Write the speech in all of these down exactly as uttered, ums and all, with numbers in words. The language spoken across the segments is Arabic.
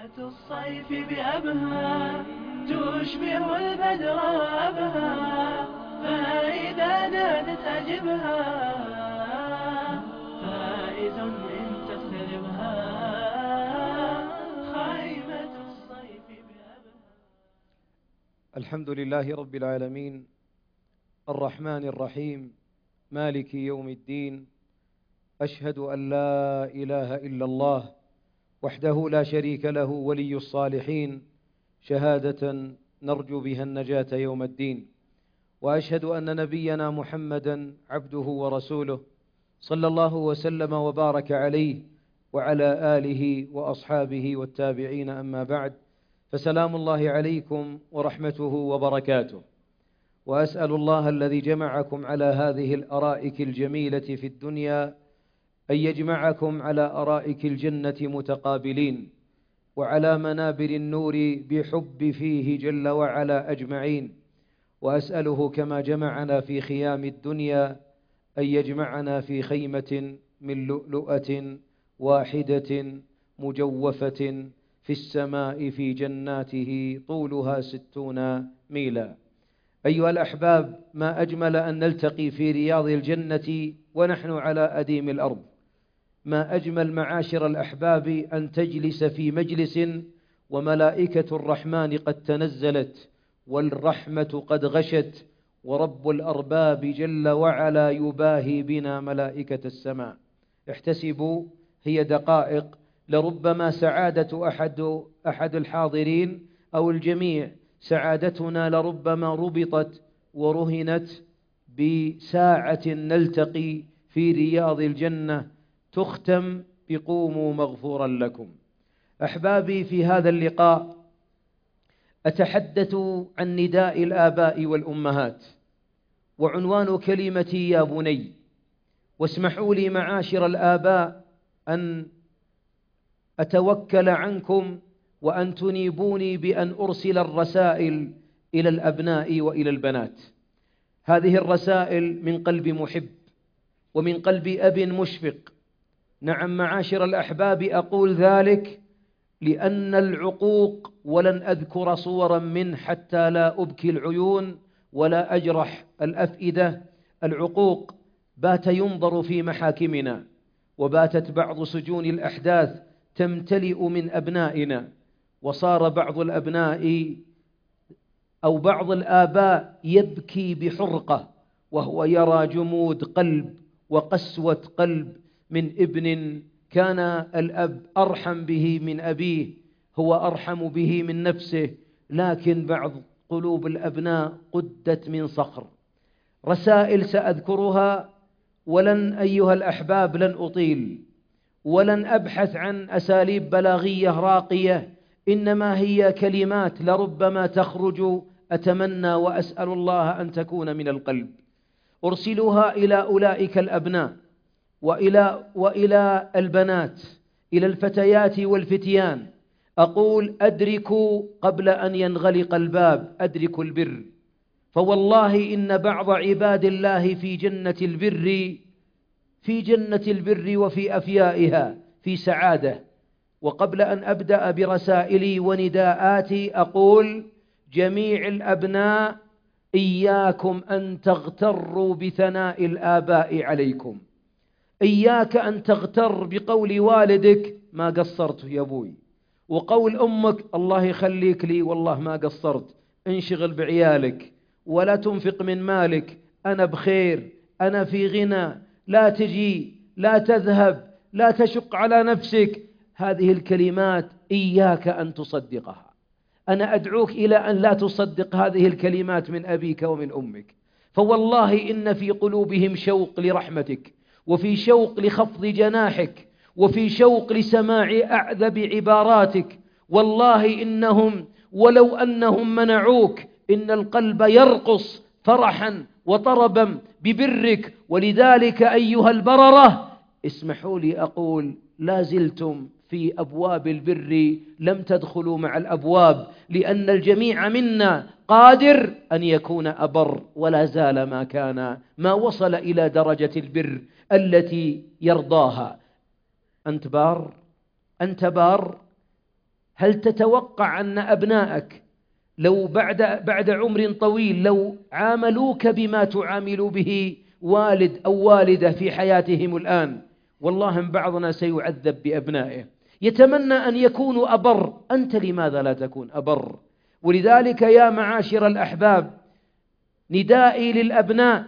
خيمة الصيف بأبها تشبه البدر أبها، فإذا نادت أجبها فائز إن تستربها. خيمة الصيف بأبها. الحمد لله رب العالمين الرحمن الرحيم مالك يوم الدين. أشهد أن لا إله إلا الله وحده لا شريك له ولي الصالحين، شهادة نرجو بها النجاة يوم الدين. وأشهد أن نبينا محمدا عبده ورسوله صلى الله وسلم وبارك عليه وعلى آله وأصحابه والتابعين، أما بعد، فسلام الله عليكم ورحمته وبركاته. وأسأل الله الذي جمعكم على هذه الأرائك الجميلة في الدنيا أن يجمعكم على أرائك الجنة متقابلين وعلى منابر النور بحب فيه جل وعلا أجمعين. وأسأله كما جمعنا في خيام الدنيا أن يجمعنا في خيمة من لؤلؤة واحدة مجوفة في السماء في جناته طولها ستون ميلا. أيها الأحباب، ما أجمل أن نلتقي في رياض الجنة ونحن على أديم الأرض. ما أجمل معاشر الأحباب أن تجلس في مجلس وملائكة الرحمن قد تنزلت والرحمة قد غشت ورب الأرباب جل وعلا يباهي بنا ملائكة السماء. احتسبوا، هي دقائق، لربما سعادة أحد, أحد الحاضرين أو الجميع، سعادتنا لربما ربطت ورهنت بساعة نلتقي في رياض الجنة تختم بقوموا مغفورا لكم. أحبابي، في هذا اللقاء أتحدث عن نداء الآباء والأمهات، وعنوان كلمتي يا بني. واسمحوا لي معاشر الآباء أن أتوكل عنكم وأن تنيبوني بأن أرسل الرسائل إلى الأبناء وإلى البنات. هذه الرسائل من قلب محب ومن قلب أب مشفق. نعم معاشر الأحباب، أقول ذلك لأن العقوق، ولن أذكر صورا من حتى لا أبكي العيون ولا أجرح الأفئدة، العقوق بات ينظر في محاكمنا، وباتت بعض سجون الأحداث تمتلئ من أبنائنا، وصار بعض الأبناء أو بعض الآباء يبكي بحرقة وهو يرى جمود قلب وقسوة قلب من ابن كان الأب أرحم به من أبيه، هو أرحم به من نفسه، لكن بعض قلوب الأبناء قدت من صخر. رسائل سأذكرها، ولن أيها الأحباب لن أطيل ولن أبحث عن أساليب بلاغية راقية، إنما هي كلمات لربما تخرج، أتمنى وأسأل الله أن تكون من القلب. أرسلها إلى أولئك الأبناء وإلى, وإلى البنات، إلى الفتيات والفتيان. أقول: أدركوا قبل أن ينغلق الباب، أدركوا البر، فوالله إن بعض عباد الله في جنة البر في جنة البر وفي أفيائها في سعادة. وقبل أن أبدأ برسائلي ونداءاتي أقول: جميع الأبناء إياكم أن تغتروا بثناء الآباء عليكم. إياك أن تغتر بقول والدك ما قصرت يا أبوي، وقول أمك الله يخليك لي والله ما قصرت، انشغل بعيالك ولا تنفق من مالك، أنا بخير، أنا في غنى، لا تجي، لا تذهب، لا تشق على نفسك. هذه الكلمات إياك أن تصدقها. أنا أدعوك إلى أن لا تصدق هذه الكلمات من أبيك ومن أمك، فوالله إن في قلوبهم شوق لرحمتك، وفي شوق لخفض جناحك، وفي شوق لسماع أعذب عباراتك. والله إنهم ولو أنهم منعوك إن القلب يرقص فرحا وطربا ببرك. ولذلك أيها البررة، اسمحوا لي أقول: لا زلتم في أبواب البر، لم تدخلوا مع الأبواب، لأن الجميع منا قادر أن يكون أبر، ولا زال ما كان، ما وصل إلى درجة البر التي يرضاها. أنت بار، أنت بار، هل تتوقع أن أبنائك لو بعد بعد عمر طويل لو عاملوك بما تعامل به والد أو والدة في حياتهم الآن، والله من بعضنا سيعذب بأبنائه، يتمنى أن يكونوا أبر، أنت لماذا لا تكون أبر؟ ولذلك يا معاشر الأحباب، ندائي للأبناء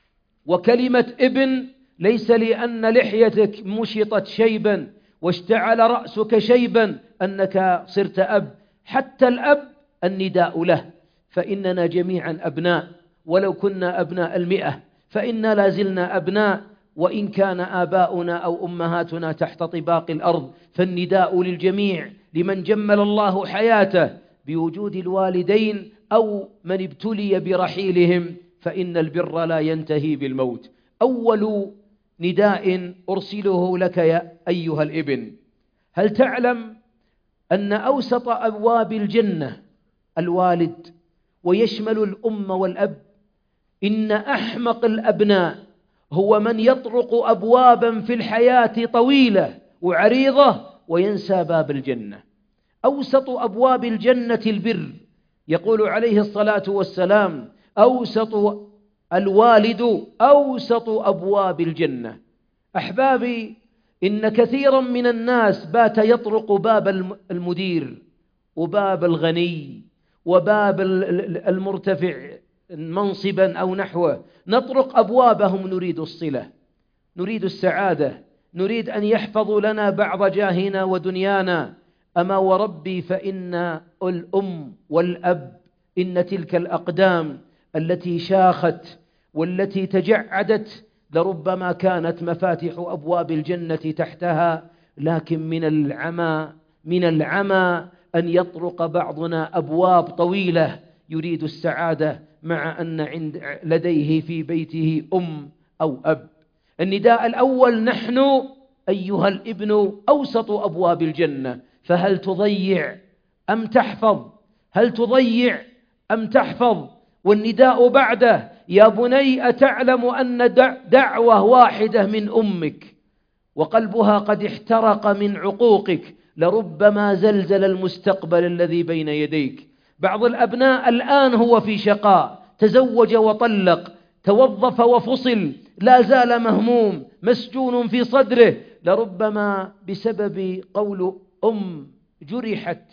وكلمة ابن ليس لأن لحيتك مشطت شيبا واشتعل رأسك شيبا أنك صرت أب، حتى الأب النداء له، فإننا جميعا أبناء، ولو كنا أبناء المئة فإنا لازلنا أبناء، وإن كان آباؤنا أو أمهاتنا تحت طباق الأرض، فالنداء للجميع، لمن جمل الله حياته بوجود الوالدين أو من ابتلي برحيلهم، فإن البر لا ينتهي بالموت. أول نداء أرسله لك يا أيها الابن، هل تعلم أن أوسط أبواب الجنة الوالد، ويشمل الأم والأب؟ إن أحمق الأبناء هو من يطرق أبوابا في الحياة طويلة وعريضة وينسى باب الجنة. أوسط أبواب الجنة البر، يقول عليه الصلاة والسلام: أوسط الوالد أوسط أبواب الجنة. أحبابي، إن كثيرا من الناس بات يطرق باب المدير وباب الغني وباب المرتفع منصبا أو نحوه، نطرق أبوابهم، نريد الصلة، نريد السعادة، نريد أن يحفظوا لنا بعض جاهنا ودنيانا. أما وربي فإن الأم والأب، إن تلك الأقدام التي شاخت والتي تجعدت لربما كانت مفاتيح أبواب الجنة تحتها، لكن من العمى من العمى أن يطرق بعضنا أبواب طويلة يريد السعادة مع أن عند لديه في بيته أم أو أب. النداء الأول: نحن أيها الابن أوسط أبواب الجنة، فهل تضيع أم تحفظ؟ هل تضيع أم تحفظ؟ والنداء بعده: يا بني أتعلم أن دعوة واحدة من أمك وقلبها قد احترق من عقوقك لربما زلزل المستقبل الذي بين يديك. بعض الأبناء الآن هو في شقاء، تزوج وطلق، توظف وفصل، لا زال مهموم، مسجون في صدره، لربما بسبب قول أم جرحت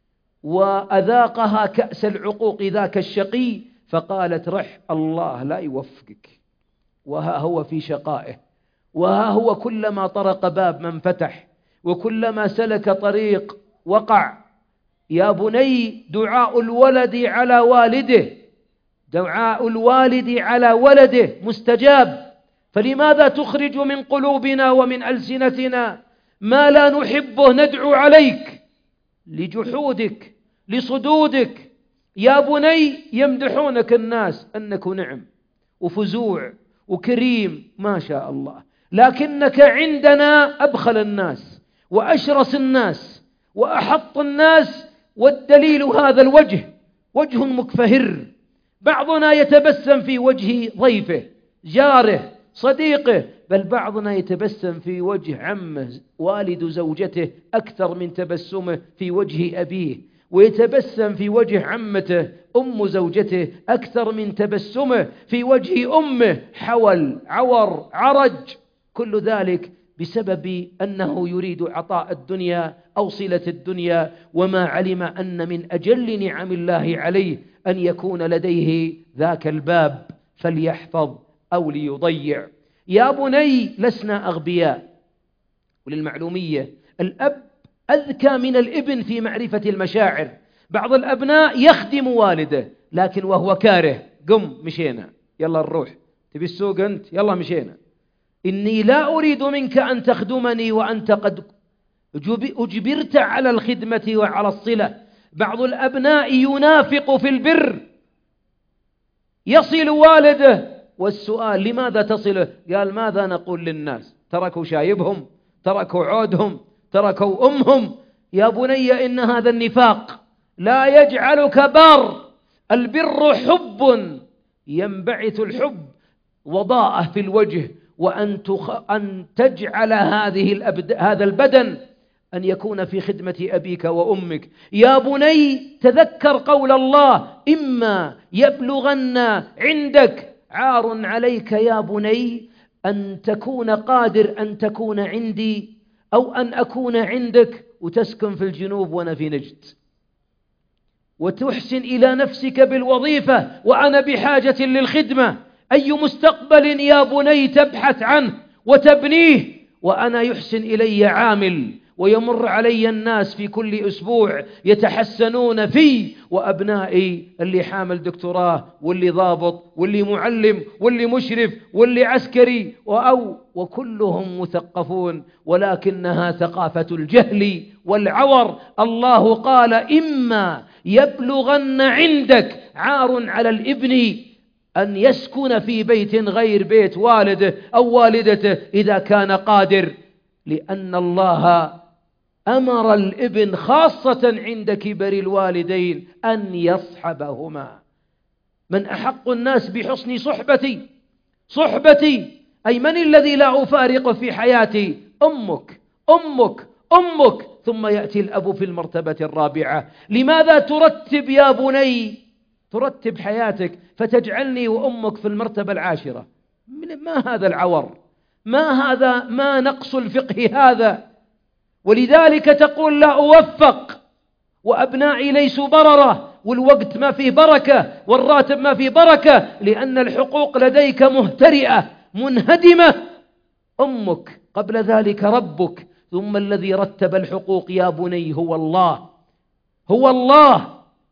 وأذاقها كأس العقوق ذاك الشقي، فقالت: رح الله لا يوفقك، وها هو في شقائه، وها هو كلما طرق باب من فتح، وكلما سلك طريق وقع. يا بني، دعاء الولد على والده دعاء الوالد على ولده مستجاب، فلماذا تخرج من قلوبنا ومن ألسنتنا ما لا نحبه ندعو عليك لجحودك لصدودك؟ يا بني، يمدحونك الناس أنك نعم وفزوع وكريم ما شاء الله، لكنك عندنا أبخل الناس وأشرس الناس وأحط الناس، والدليل هذا الوجه، وجه مكفهر. بعضنا يتبسم في وجه ضيفه جاره صديقه، بل بعضنا يتبسم في وجه عمه والد زوجته أكثر من تبسمه في وجه أبيه، ويتبسم في وجه عمته أم زوجته أكثر من تبسمه في وجه أمه، حول عور عرج، كل ذلك بسبب أنه يريد عطاء الدنيا أو صلة الدنيا، وما علم أن من أجل نعم الله عليه أن يكون لديه ذاك الباب، فليحفظ أو ليضيع. يا بني، لسنا أغبياء. وللمعلومية، الأب أذكى من الابن في معرفة المشاعر. بعض الأبناء يخدم والده لكن وهو كاره، قم مشينا، يلا نروح، تبي السوق أنت، يلا مشينا، إني لا أريد منك أن تخدمني وأنت قد أجبرت على الخدمة وعلى الصلة. بعض الأبناء ينافق في البر، يصل والده، والسؤال: لماذا تصله؟ قال: ماذا نقول للناس؟ تركوا شايبهم، تركوا عودهم، تركوا أمهم. يا بني، إن هذا النفاق لا يجعلك بار. البر حب، ينبعث الحب وضاءة في الوجه، وأن تخ... أن تجعل هذه الأبد... هذا البدن أن يكون في خدمة أبيك وأمك. يا بني تذكر قول الله: إما يبلغن عندك، عار عليك يا بني أن تكون قادر أن تكون عندي أو أن أكون عندك وتسكن في الجنوب وأنا في نجد، وتحسن إلى نفسك بالوظيفة وأنا بحاجة للخدمة. أي مستقبل يا بني تبحث عنه وتبنيه وأنا يحسن إلي عامل ويمر علي الناس في كل أسبوع يتحسنون في، وأبنائي اللي حامل دكتوراه واللي ضابط واللي معلم واللي مشرف واللي عسكري أو وكلهم مثقفون، ولكنها ثقافة الجهل والعور. الله قال: إما يبلغن عندك، عار على الابن أن يسكن في بيت غير بيت والده أو والدته إذا كان قادر، لأن الله أمر الابن خاصة عند كبر الوالدين أن يصحبهما. من أحق الناس بحسن صحبتي صحبتي أي من الذي لا أفارق في حياتي؟ أمك أمك أمك، ثم يأتي الأب في المرتبة الرابعة. لماذا ترتب يا بني ترتب حياتك فتجعلني وأمك في المرتبة العاشرة؟ ما هذا العور؟ ما هذا؟ ما نقص الفقه هذا؟ ولذلك تقول: لا أوفق وأبنائي ليسوا بررة، والوقت ما فيه بركة، والراتب ما فيه بركة، لأن الحقوق لديك مهترئة منهدمة. أمك، قبل ذلك ربك، ثم الذي رتب الحقوق يا بني هو الله هو الله.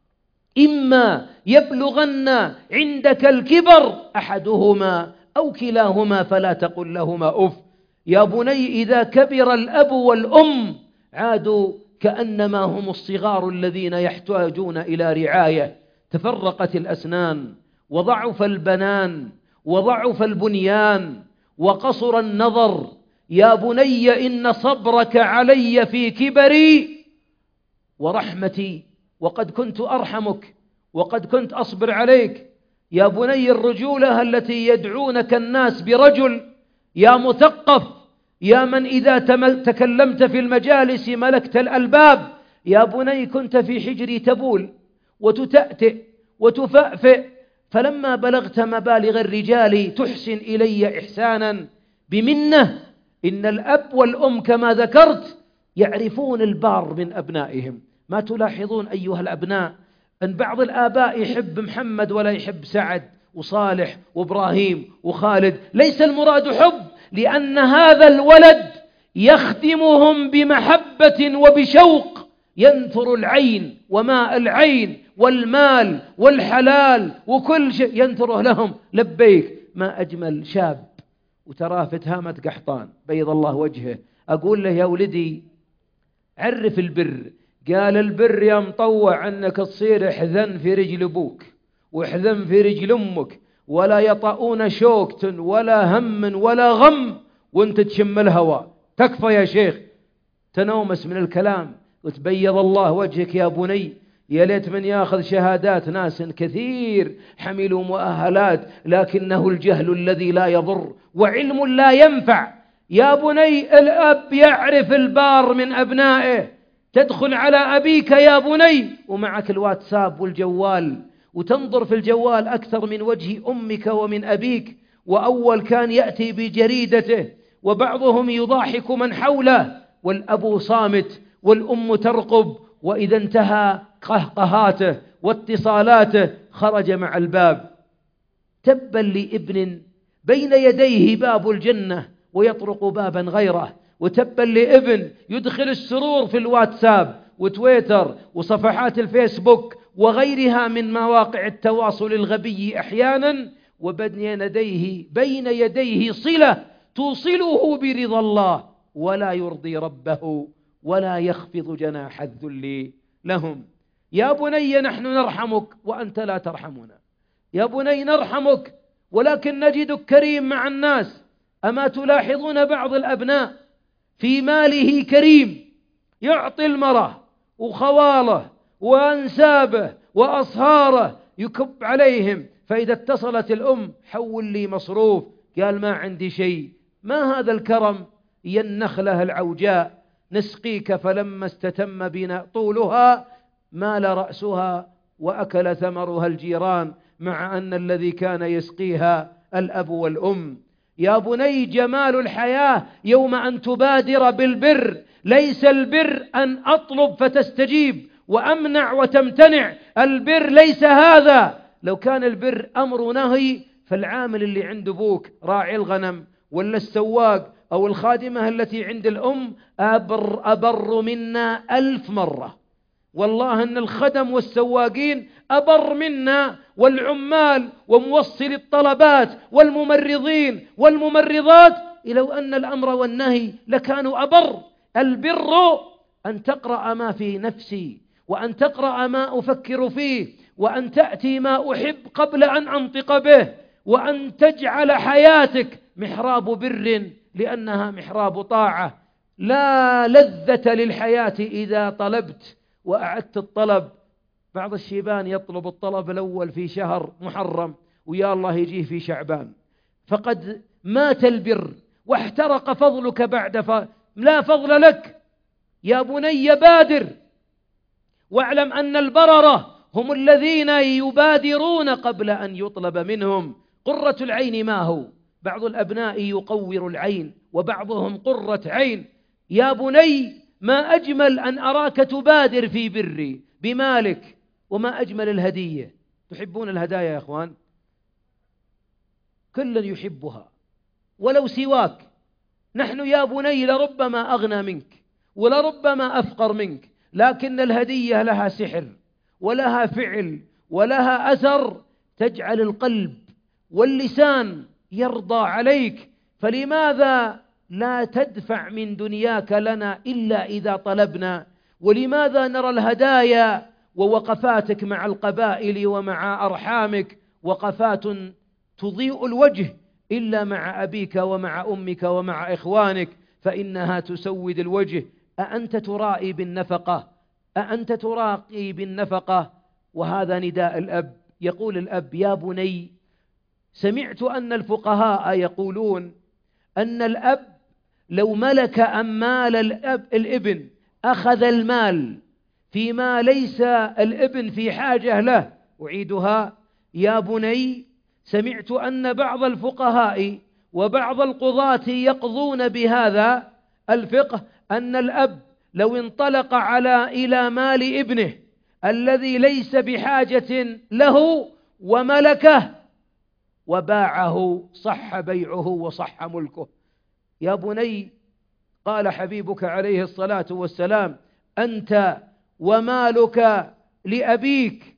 إما يبلغن عندك الكبر أحدهما أو كلاهما فلا تقل لهما أف. يا بني إذا كبر الأب والأم عادوا كأنما هم الصغار الذين يحتاجون إلى رعاية. تفرقت الأسنان وضعف البنان وضعف البنيان وقصر النظر. يا بني إن صبرك علي في كبري ورحمتي، وقد كنت أرحمك وقد كنت أصبر عليك. يا بني الرجولة التي يدعونك الناس برجل، يا مثقف، يا من إذا تكلمت في المجالس ملكت الألباب، يا بني كنت في حجري تبول وتتأتئ وتفأفئ، فلما بلغت مبالغ الرجال تحسن إلي إحسانا بمنة. إن الأب والأم كما ذكرت يعرفون البار من أبنائهم. ما تلاحظون أيها الأبناء أن بعض الآباء يحب محمد ولا يحب سعد وصالح وإبراهيم وخالد؟ ليس المراد حب، لأن هذا الولد يخدمهم بمحبة وبشوق، ينثر العين وماء العين والمال والحلال وكل شيء ينثره لهم. لبيك. ما أجمل شاب وتراه في تهامة قحطان بيض الله وجهه، أقول له: يا ولدي عرف البر. قال: البر يا مطوع أنك تصير حذن في رجل أبوك وحذن في رجل أمك، ولا يطؤون شوكة ولا هم ولا غم وانت تشم الهوى. تكفى يا شيخ، تنومس من الكلام وتبيض الله وجهك يا بني. يا ليت من ياخذ شهادات ناس كثير حملوا مؤهلات لكنه الجهل الذي لا يضر وعلم لا ينفع. يا بني الأب يعرف البار من أبنائه. تدخل على أبيك يا بني ومعك الواتساب والجوال وتنظر في الجوال أكثر من وجه أمك ومن أبيك، وأول كان يأتي بجريدته وبعضهم يضاحك من حوله والأب صامت والأم ترقب، وإذا انتهى قهقهاته واتصالاته خرج مع الباب. تبا لابن بين يديه باب الجنة ويطرق بابا غيره، وتبا لابن يدخل السرور في الواتساب وتويتر وصفحات الفيسبوك وغيرها من مواقع التواصل الغبي أحيانا، وبين يديه بين يديه صلة توصله برضا الله ولا يرضي ربه ولا يخفض جناح الذل لهم. يا بني نحن نرحمك وأنت لا ترحمنا. يا بني نرحمك ولكن نجدك كريم مع الناس. أما تلاحظون بعض الأبناء في ماله كريم، يعطي المرأة وخواله وأنسابه وأصهاره يكب عليهم، فإذا اتصلت الأم حول لي مصروف قال ما عندي شيء. ما هذا الكرم؟ يا النخلة العوجاء نسقيك، فلما استتم بنا طولها مال رأسها وأكل ثمرها الجيران، مع أن الذي كان يسقيها الأب والأم. يا بني، جمال الحياة يوم أن تبادر بالبر. ليس البر أن أطلب فتستجيب وأمنع وتمتنع، البر ليس هذا. لو كان البر أمر نهي فالعامل اللي عند أبوك راعي الغنم ولا السواق أو الخادمة التي عند الأم أبر, أبر منا ألف مرة. والله أن الخدم والسواقين أبر منا، والعمال وموصل الطلبات والممرضين والممرضات، لو أن الأمر والنهي لكانوا أبر. البر أن تقرأ ما في نفسي، وأن تقرأ ما أفكر فيه، وأن تأتي ما أحب قبل أن أنطق به، وأن تجعل حياتك محراب بر لأنها محراب طاعة. لا لذة للحياة إذا طلبت وأعدت الطلب. بعض الشيبان يطلب الطلب الأول في شهر محرم ويا الله يجيه في شعبان، فقد مات البر واحترق فضلك بعد ف... لا فضل لك. يا بني بادر، واعلم أن البررة هم الذين يبادرون قبل أن يطلب منهم. قرة العين ما هو؟ بعض الأبناء يقور العين وبعضهم قرة عين. يا بني، ما أجمل أن أراك تبادر في بري بمالك، وما أجمل الهدية. تحبون الهدايا يا أخوان؟ كل يحبها ولو سواك. نحن يا بني لربما أغنى منك ولربما أفقر منك، لكن الهدية لها سحر ولها فعل ولها أثر تجعل القلب واللسان يرضى عليك. فلماذا لا تدفع من دنياك لنا إلا إذا طلبنا؟ ولماذا نرى الهدايا ووقفاتك مع القبائل ومع أرحامك وقفات تضيء الوجه إلا مع أبيك ومع أمك ومع إخوانك، فإنها تسود الوجه. أأنت ترائي بالنفقة؟ أأنت تراقي بالنفقة؟ وهذا نداء الأب. يقول الأب: يا بني، سمعت أن الفقهاء يقولون أن الأب لو ملك أمال الأب الابن أخذ المال فيما ليس الابن في حاجة له. أعيدها: يا بني، سمعت أن بعض الفقهاء وبعض القضاة يقضون بهذا الفقه، أن الأب لو انطلق على إلى مال ابنه الذي ليس بحاجة له وملكه وباعه صح بيعه وصح ملكه. يا بني، قال حبيبك عليه الصلاة والسلام: أنت ومالك لأبيك،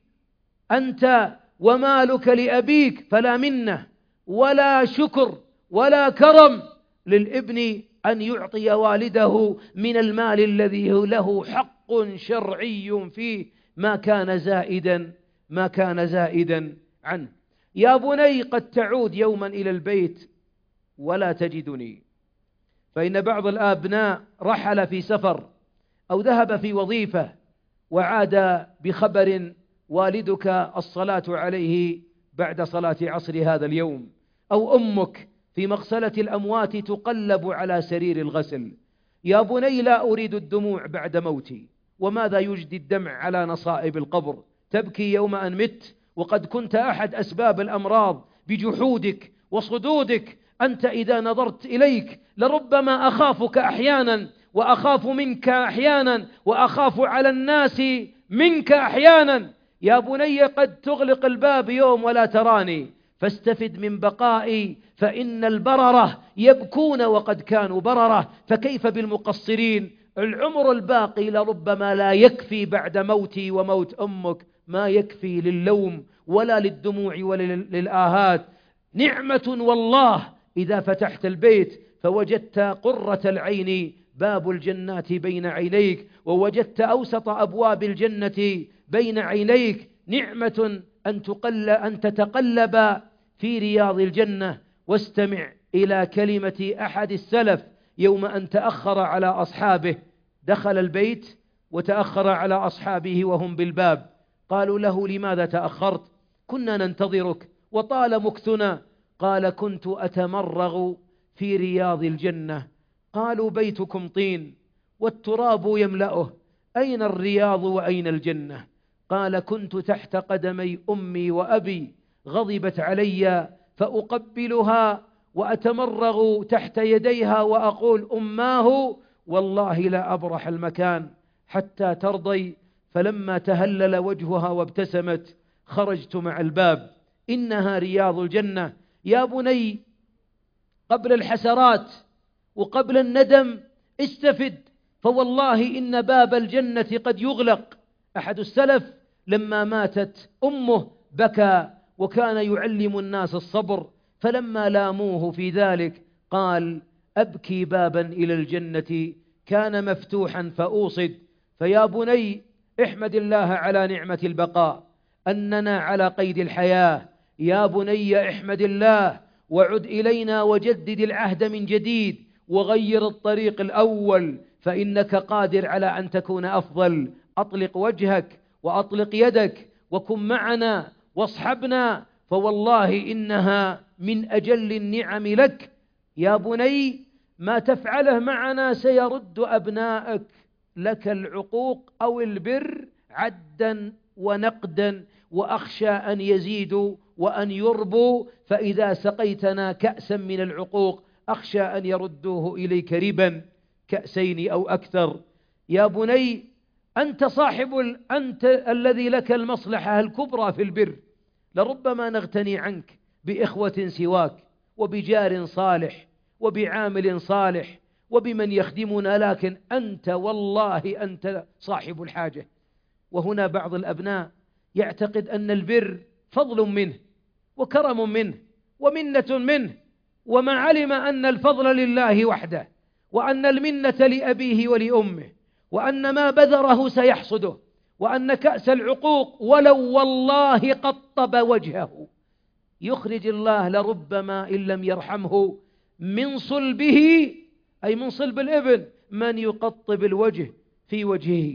أنت ومالك لأبيك، فلا منة ولا شكر ولا كرم للابن أن يعطي والده من المال الذي له حق شرعي فيه ما كان زائدا ما كان زائدا عنه. يا بني، قد تعود يوما إلى البيت ولا تجدني، فإن بعض الآبناء رحل في سفر أو ذهب في وظيفة وعاد بخبر والدك الصلاة عليه بعد صلاة عصر هذا اليوم، أو أمك في مغسلة الأموات تقلب على سرير الغسل. يا بني، لا أريد الدموع بعد موتي، وماذا يجدي الدمع على نصائب القبر؟ تبكي يوم أن مت وقد كنت أحد أسباب الأمراض بجحودك وصدودك. أنت إذا نظرت إليك لربما أخافك أحيانا، وأخاف منك أحيانا، وأخاف على الناس منك أحيانا. يا بني، قد تغلق الباب يوم ولا تراني، فاستفد من بقائي، فإن البررة يبكون وقد كانوا بررة، فكيف بالمقصرين؟ العمر الباقي لربما لا يكفي بعد موتي وموت أمك، ما يكفي للوم ولا للدموع ولا للآهات. نعمة والله إذا فتحت البيت فوجدت قرة العين باب الجنات بين عينيك، ووجدت أوسط أبواب الجنة بين عينيك. نعمة أن تقل أن تتقلب في رياض الجنة. واستمع إلى كلمة أحد السلف يوم أن تأخر على أصحابه، دخل البيت وتأخر على أصحابه وهم بالباب، قالوا له: لماذا تأخرت؟ كنا ننتظرك وطال مكثنا. قال: كنت أتمرغ في رياض الجنة. قالوا: بيتكم طين والتراب يملأه، أين الرياض وأين الجنة؟ قال كنت تحت قدمي أمي وأبي، غضبت علي فأقبلها وأتمرغ تحت يديها وأقول أماه والله لا أبرح المكان حتى ترضي. فلما تهلل وجهها وابتسمت خرجت مع الباب، إنها رياض الجنة. يا بني، قبل الحسرات وقبل الندم استفد، فوالله إن باب الجنة قد يغلق. أحد السلف لما ماتت أمه بكى وكان يعلم الناس الصبر، فلما لاموه في ذلك قال أبكي بابا إلى الجنة كان مفتوحا فأوصد. فيا بني احمد الله على نعمة البقاء، أننا على قيد الحياة. يا بني احمد الله وعد إلينا وجدد العهد من جديد وغير الطريق الأول، فإنك قادر على أن تكون أفضل. أطلق وجهك وأطلق يدك وكن معنا واصحبنا، فوالله إنها من أجل النعم لك. يا بني ما تفعله معنا سيرد أبنائك لك العقوق أو البر عدا ونقدا، وأخشى أن يزيدوا وأن يربوا، فإذا سقيتنا كأسا من العقوق أخشى أن يردوه إليك ربا كأسين أو أكثر. يا بني أنت صاحب ال... أنت الذي لك المصلحة الكبرى في البر، لربما نغتني عنك بإخوة سواك وبجار صالح وبعامل صالح وبمن يخدمنا، لكن أنت والله أنت صاحب الحاجة. وهنا بعض الأبناء يعتقد أن البر فضل منه وكرم منه ومنة منه، وما علم أن الفضل لله وحده، وأن المنة لأبيه ولأمه، وأن ما بذره سيحصده، وأن كأس العقوق ولو والله قطب وجهه يخرج الله لربما إن لم يرحمه من صلبه، أي من صلب الابن، من يقطب الوجه في وجهه.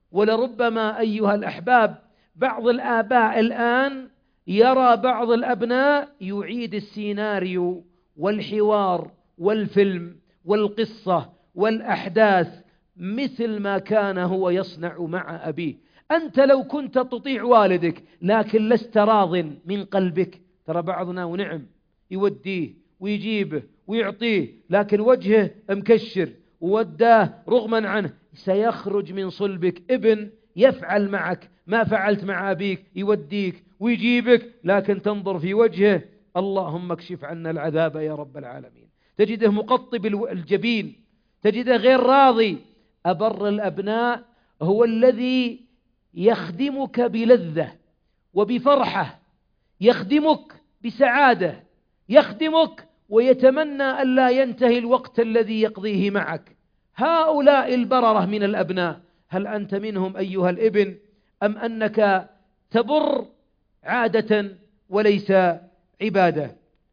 ولربما أيها الأحباب بعض الآباء الآن يرى بعض الأبناء يعيد السيناريو والحوار والفيلم والقصة والأحداث مثل ما كان هو يصنع مع أبيه. أنت لو كنت تطيع والدك لكن لست راض من قلبك، ترى بعضنا ونعم يوديه ويجيبه ويعطيه لكن وجهه مكشر ووداه رغما عنه، سيخرج من صلبك ابن يفعل معك ما فعلت مع أبيك، يوديك ويجيبك لكن تنظر في وجهه اللهم اكشف عنا العذاب يا رب العالمين. تجده مقطب الجبين، تجده غير راضي. أبر الأبناء هو الذي يخدمك بلذة وبفرحة، يخدمك بسعادة، يخدمك ويتمنى ألا ينتهي الوقت الذي يقضيه معك. هؤلاء البررة من الأبناء، هل أنت منهم أيها الابن أم أنك تبر عادة وليس عبادة؟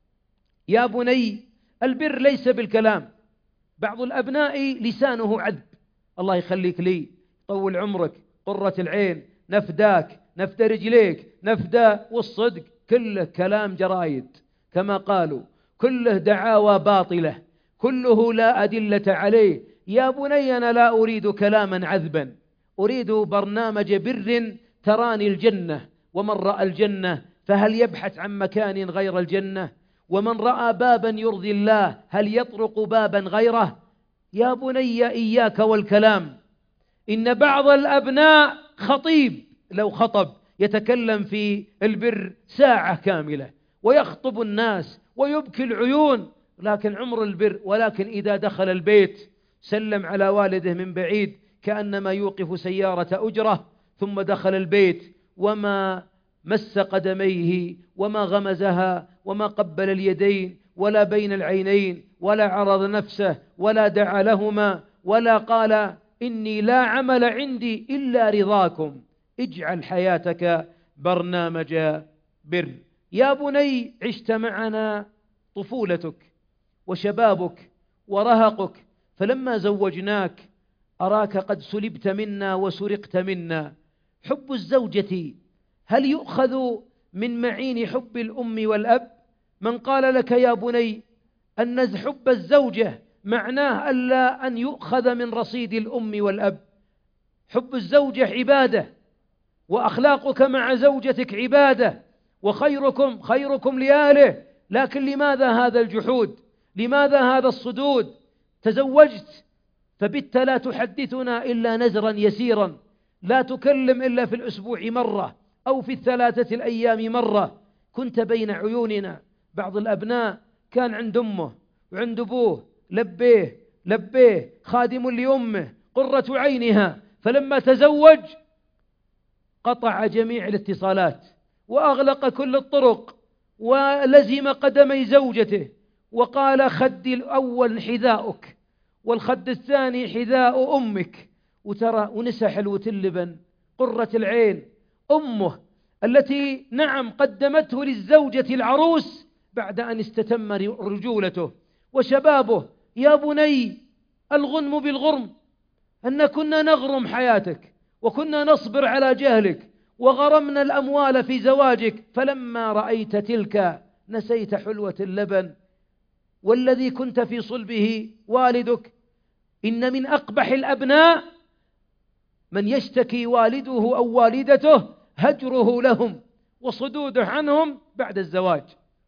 يا بني البر ليس بالكلام. بعض الأبناء لسانه عذب، الله يخليك لي، طول عمرك، قرة العين، نفداك، نفد رجليك، نفدى، والصدق كله كلام جرايد كما قالوا، كله دعاوى باطلة، كله لا أدلة عليه. يا بني أنا لا أريد كلاما عذبا، أريد برنامج بر تراني الجنة، ومن رأى الجنة فهل يبحث عن مكان غير الجنة؟ ومن رأى بابا يرضي الله هل يطرق بابا غيره؟ يا بني إياك والكلام. إن بعض الأبناء خطيب لو خطب يتكلم في البر ساعة كاملة ويخطب الناس ويبكي العيون، لكن عمر البر، ولكن إذا دخل البيت سلم على والده من بعيد كأنما يوقف سيارة أجرة، ثم دخل البيت وما مس قدميه وما غمزها وما قبل اليدين ولا بين العينين ولا عرض نفسه ولا دعا لهما ولا قال إني لا عمل عندي إلا رضاكم. اجعل حياتك برنامج بر. يا بني عشت معنا طفولتك وشبابك ورهقك، فلما زوجناك أراك قد سلبت منا وسرقت منا. حب الزوجة هل يؤخذ من معين حب الأم والأب؟ من قال لك يا بني أن حب الزوجة معناه ألا أن يؤخذ من رصيد الأم والأب. حب الزوجة عبادة، وأخلاقك مع زوجتك عبادة، وخيركم خيركم لأهله. لكن لماذا هذا الجحود؟ لماذا هذا الصدود؟ تزوجت فبت لا تحدثنا إلا نزرا يسيرا، لا تكلم إلا في الأسبوع مرة أو في الثلاثة الأيام مرة. كنت بين عيوننا. بعض الأبناء كان عند أمه وعند أبوه، لبيه لبيه، خادم لأمه، قرة عينها. فلما تزوج قطع جميع الاتصالات وأغلق كل الطرق ولزم قدمي زوجته، وقال: خدي الأول حذاؤك والخد الثاني حذاء أمك. وترى ونسى حلوة اللبن، قرة العين، أمه التي نعم قدمته للزوجة العروس بعد أن استتم رجولته وشبابه. يا بني، الغنم بالغرم، أن كنا نغرم حياتك وكنا نصبر على جهلك وغرمنا الأموال في زواجك، فلما رأيت تلك نسيت حلوة اللبن والذي كنت في صلبه والدك. إن من أقبح الأبناء من يشتكي والده أو والدته هجره لهم وصدوده عنهم بعد الزواج.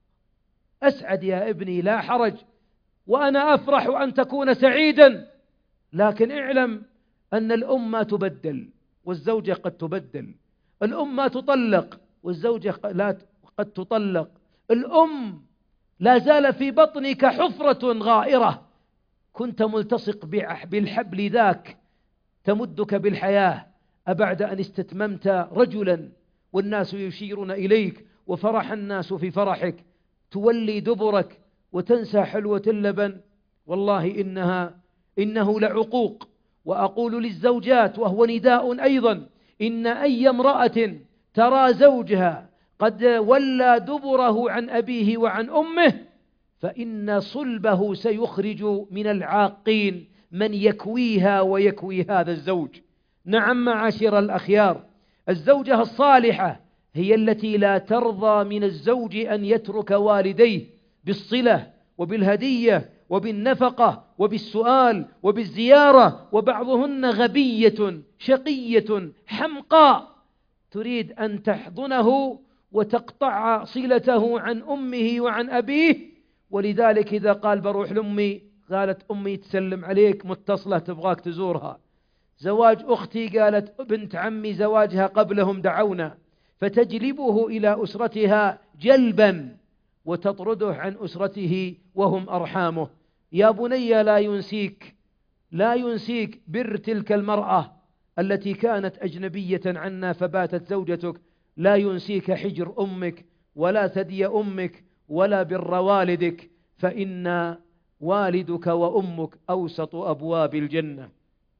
أسعد يا ابني، لا حرج، وأنا أفرح أن تكون سعيدا، لكن اعلم أن الأم ما تبدل والزوجة قد تبدل. الأم ما تطلق والزوجة لا قد تطلق. الأم لا زال في بطنك حفرة غائرة كنت ملتصق بالحبل ذاك تمدك بالحياة، أبعد أن استتممت رجلا والناس يشيرون إليك وفرح الناس في فرحك تولي دبرك وتنسى حلوة اللبن. والله إنها إنه لعقوق. وأقول للزوجات وهو نداء أيضا: إن أي امرأة ترى زوجها قد ولى دبره عن أبيه وعن أمه فإن صلبه سيخرج من العاقين من يكويها ويكوي هذا الزوج. نعم معاشر الأخيار، الزوجة الصالحة هي التي لا ترضى من الزوج أن يترك والديه بالصلة وبالهدية وبالنفقة وبالسؤال وبالزيارة. وبعضهن غبية شقية حمقاء تريد أن تحضنه وتقطع صلته عن أمه وعن أبيه. ولذلك إذا قال بروح لأمي قالت أمي تسلم عليك متصلة تبغاك تزورها. زواج أختي قالت بنت عمي زواجها قبلهم دعونا، فتجلبه إلى أسرتها جلبا وتطرده عن أسرته وهم أرحامه. يا بني، لا ينسيك لا ينسيك بر تلك المرأة التي كانت أجنبية عنا فباتت زوجتك، لا ينسيك حجر أمك ولا ثدي أمك ولا بر والدك، فإن والدك وأمك أوسط أبواب الجنة.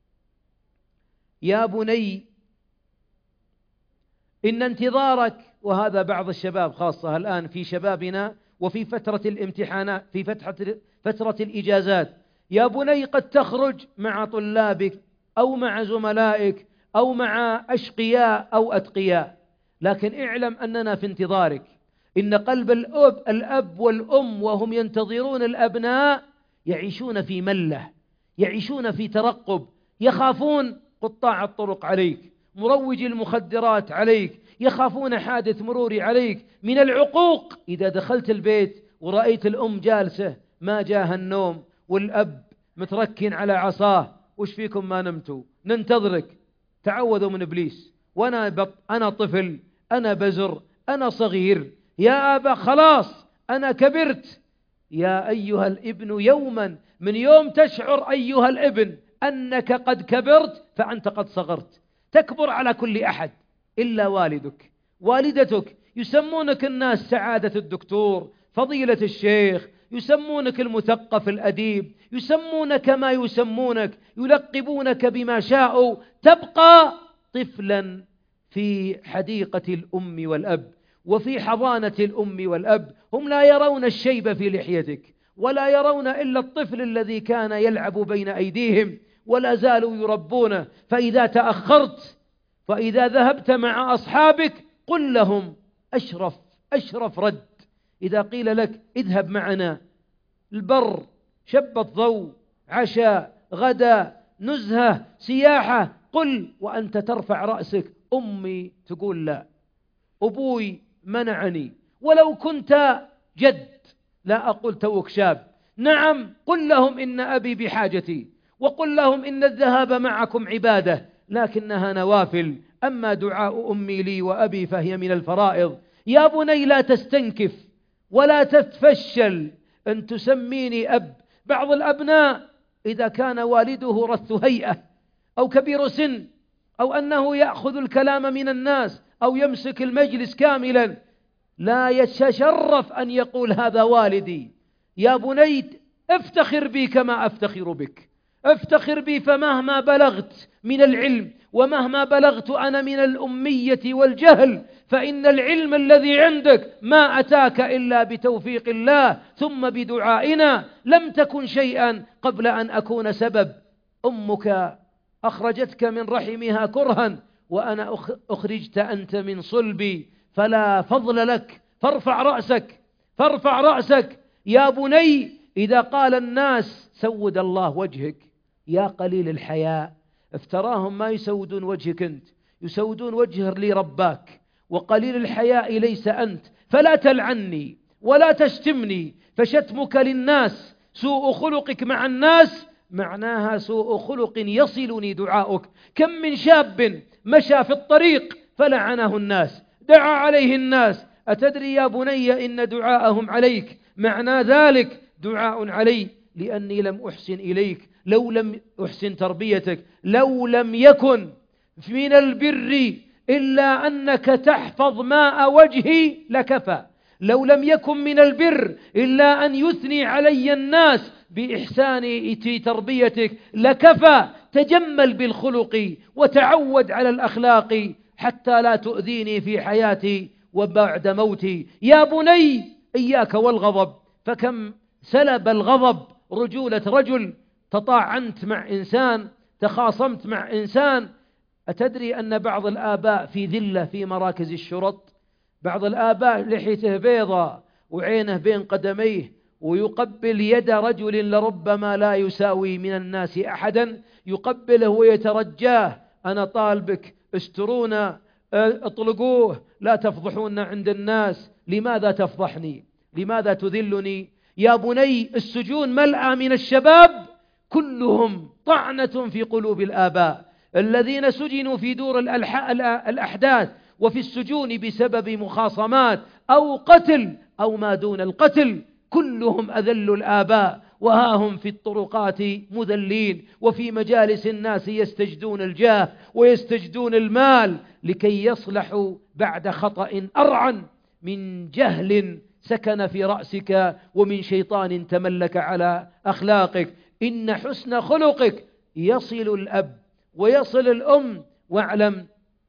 يا بني، إن انتظارك، وهذا بعض الشباب خاصة الآن في شبابنا وفي فترة الامتحانات، في فترة, فترة الإجازات، يا بني قد تخرج مع طلابك أو مع زملائك أو مع أشقياء أو أتقياء، لكن اعلم أننا في انتظارك. إن قلب الأب, الأب والأم وهم ينتظرون الأبناء يعيشون في ملة، يعيشون في ترقب، يخافون قطاع الطرق عليك، مروج المخدرات عليك، يخافون حادث مروري عليك، من العقوق إذا دخلت البيت ورأيت الأم جالسة ما جاها النوم والأب متركن على عصاه، وش فيكم ما نمتوا؟ ننتظرك. تعوذوا من إبليس. وأنا بط... أنا طفل، أنا بزر، أنا صغير، يا أبا خلاص أنا كبرت. يا أيها الابن، يوما من يوم تشعر أيها الابن أنك قد كبرت فأنت قد صغرت. تكبر على كل أحد إلا والدك والدتك. يسمونك الناس سعادة الدكتور، فضيلة الشيخ، يسمونك المثقف الأديب، يسمونك ما يسمونك، يلقبونك بما شاءوا، تبقى طفلا في حديقة الأم والأب وفي حضانة الأم والأب. هم لا يرون الشيب في لحيتك ولا يرون إلا الطفل الذي كان يلعب بين أيديهم ولا زالوا يربونه. فإذا تأخرت، فإذا ذهبت مع أصحابك قل لهم أشرف أشرف رد. إذا قيل لك اذهب معنا البر شب الضوء عشاء، غدا، نزهة، سياحة، قل وأنت ترفع رأسك: أمي تقول لا، أبوي منعني، ولو كنت جد لا أقول توك شاب، نعم قل لهم إن أبي بحاجتي، وقل لهم إن الذهاب معكم عبادة لكنها نوافل، أما دعاء أمي لي وأبي فهي من الفرائض. يا بني لا تستنكف ولا تتفشل أن تسميني أب. بعض الأبناء إذا كان والده رث هيئة أو كبير سن أو أنه يأخذ الكلام من الناس أو يمسك المجلس كاملا لا يتشرف أن يقول هذا والدي. يا بني افتخر بي كما أفتخر بك، افتخر بي، فمهما بلغت من العلم ومهما بلغت أنا من الأمية والجهل فإن العلم الذي عندك ما أتاك إلا بتوفيق الله ثم بدعائنا، لم تكن شيئا قبل أن أكون سبب. أمك أخرجتك من رحمها كرها وأنا أخرجت أنت من صلبي، فلا فضل لك، فارفع رأسك، فارفع رأسك. يا بني إذا قال الناس سود الله وجهك يا قليل الحياء، افتراهم ما يسودون وجهك أنت، يسودون وجه لي رباك، وقليل الحياء ليس أنت، فلا تلعني ولا تشتمني، فشتمك للناس سوء خلقك مع الناس معناها سوء خلق يصلني دعاؤك. كم من شاب مشى في الطريق فلعنه الناس، دعا عليه الناس، أتدري يا بني إن دعاءهم عليك معنى ذلك دعاء علي، لأني لم أحسن إليك، لو لم أحسن تربيتك، لو لم يكن من البر إلا أنك تحفظ ماء وجهي لكفى، لو لم يكن من البر إلا أن يثني علي الناس بإحسان في تربيتك لكفى. تجمل بالخلق وتعود على الأخلاق حتى لا تؤذيني في حياتي وبعد موتي. يا بني إياك والغضب، فكم سلب الغضب رجولة رجل، تطاعنت مع إنسان، تخاصمت مع إنسان. أتدري أن بعض الآباء في ذلة في مراكز الشرط، بعض الآباء لحيته بيضاء وعينه بين قدميه ويقبل يد رجل لربما لا يساوي من الناس أحدا، يقبله ويترجاه: أنا طالبك استرونا، اطلقوه، لا تفضحون عند الناس. لماذا تفضحني؟ لماذا تذلني؟ يا بني السجون ملأى من الشباب كلهم طعنة في قلوب الآباء الذين سجنوا في دور الأحداث وفي السجون بسبب مخاصمات أو قتل أو ما دون القتل، كلهم أذل الآباء، وها هم في الطرقات مذلين، وفي مجالس الناس يستجدون الجاه ويستجدون المال لكي يصلحوا بعد خطأ أرعن من جهل سكن في رأسك ومن شيطان تملك على أخلاقك. إن حسن خلقك يصل الأب ويصل الأم. واعلم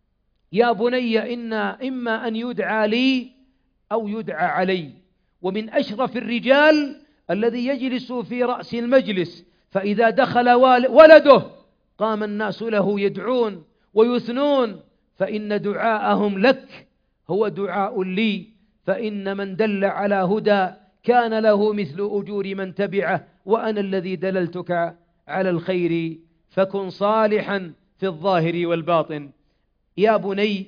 يا بني إن إما أن يدعى لي أو يدعى علي، ومن أشرف الرجال الذي يجلس في رأس المجلس، فإذا دخل ولده قام الناس له يدعون ويثنون، فإن دعاءهم لك هو دعاء لي، فإن من دل على هدى كان له مثل أجور من تبعه، وأنا الذي دللتك على الخير، فكن صالحا في الظاهر والباطن. يا بني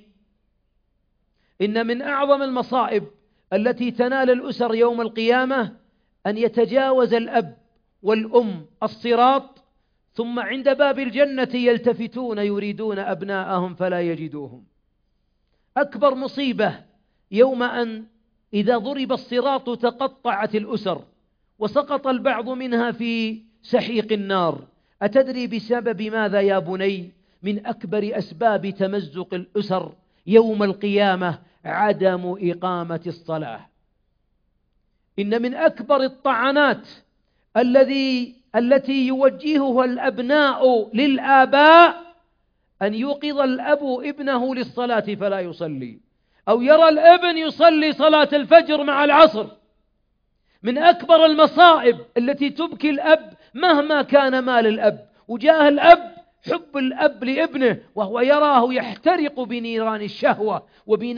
إن من أعظم المصائب التي تنال الأسر يوم القيامة أن يتجاوز الأب والأم الصراط، ثم عند باب الجنة يلتفتون يريدون أبناءهم فلا يجدوهم. أكبر مصيبة يوم أن إذا ضرب الصراط تقطعت الأسر وسقط البعض منها في سحيق النار. أتدري بسبب ماذا يا بني؟ من أكبر أسباب تمزق الأسر يوم القيامة عدم إقامة الصلاة. إن من أكبر الطعنات الذي التي يوجهها الأبناء للآباء أن يوقظ الأب ابنه للصلاة فلا يصلي، أو يرى الابن يصلي صلاة الفجر مع العصر. من أكبر المصائب التي تبكي الأب مهما كان مال الأب وجاه الأب حب الأب لابنه، وهو يراه يحترق بنيران الشهوة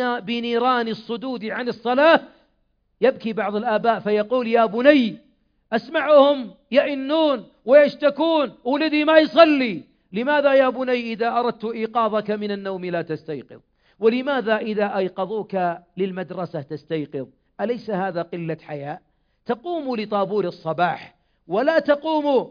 وبنيران الصدود عن الصلاة. يبكي بعض الآباء فيقول: يا بني أسمعهم يئنون ويشتكون ولدي ما يصلي. لماذا يا بني إذا أردت إيقاظك من النوم لا تستيقظ؟ ولماذا إذا أيقظوك للمدرسة تستيقظ؟ أليس هذا قلة حياء؟ تقوم لطابور الصباح ولا تقوم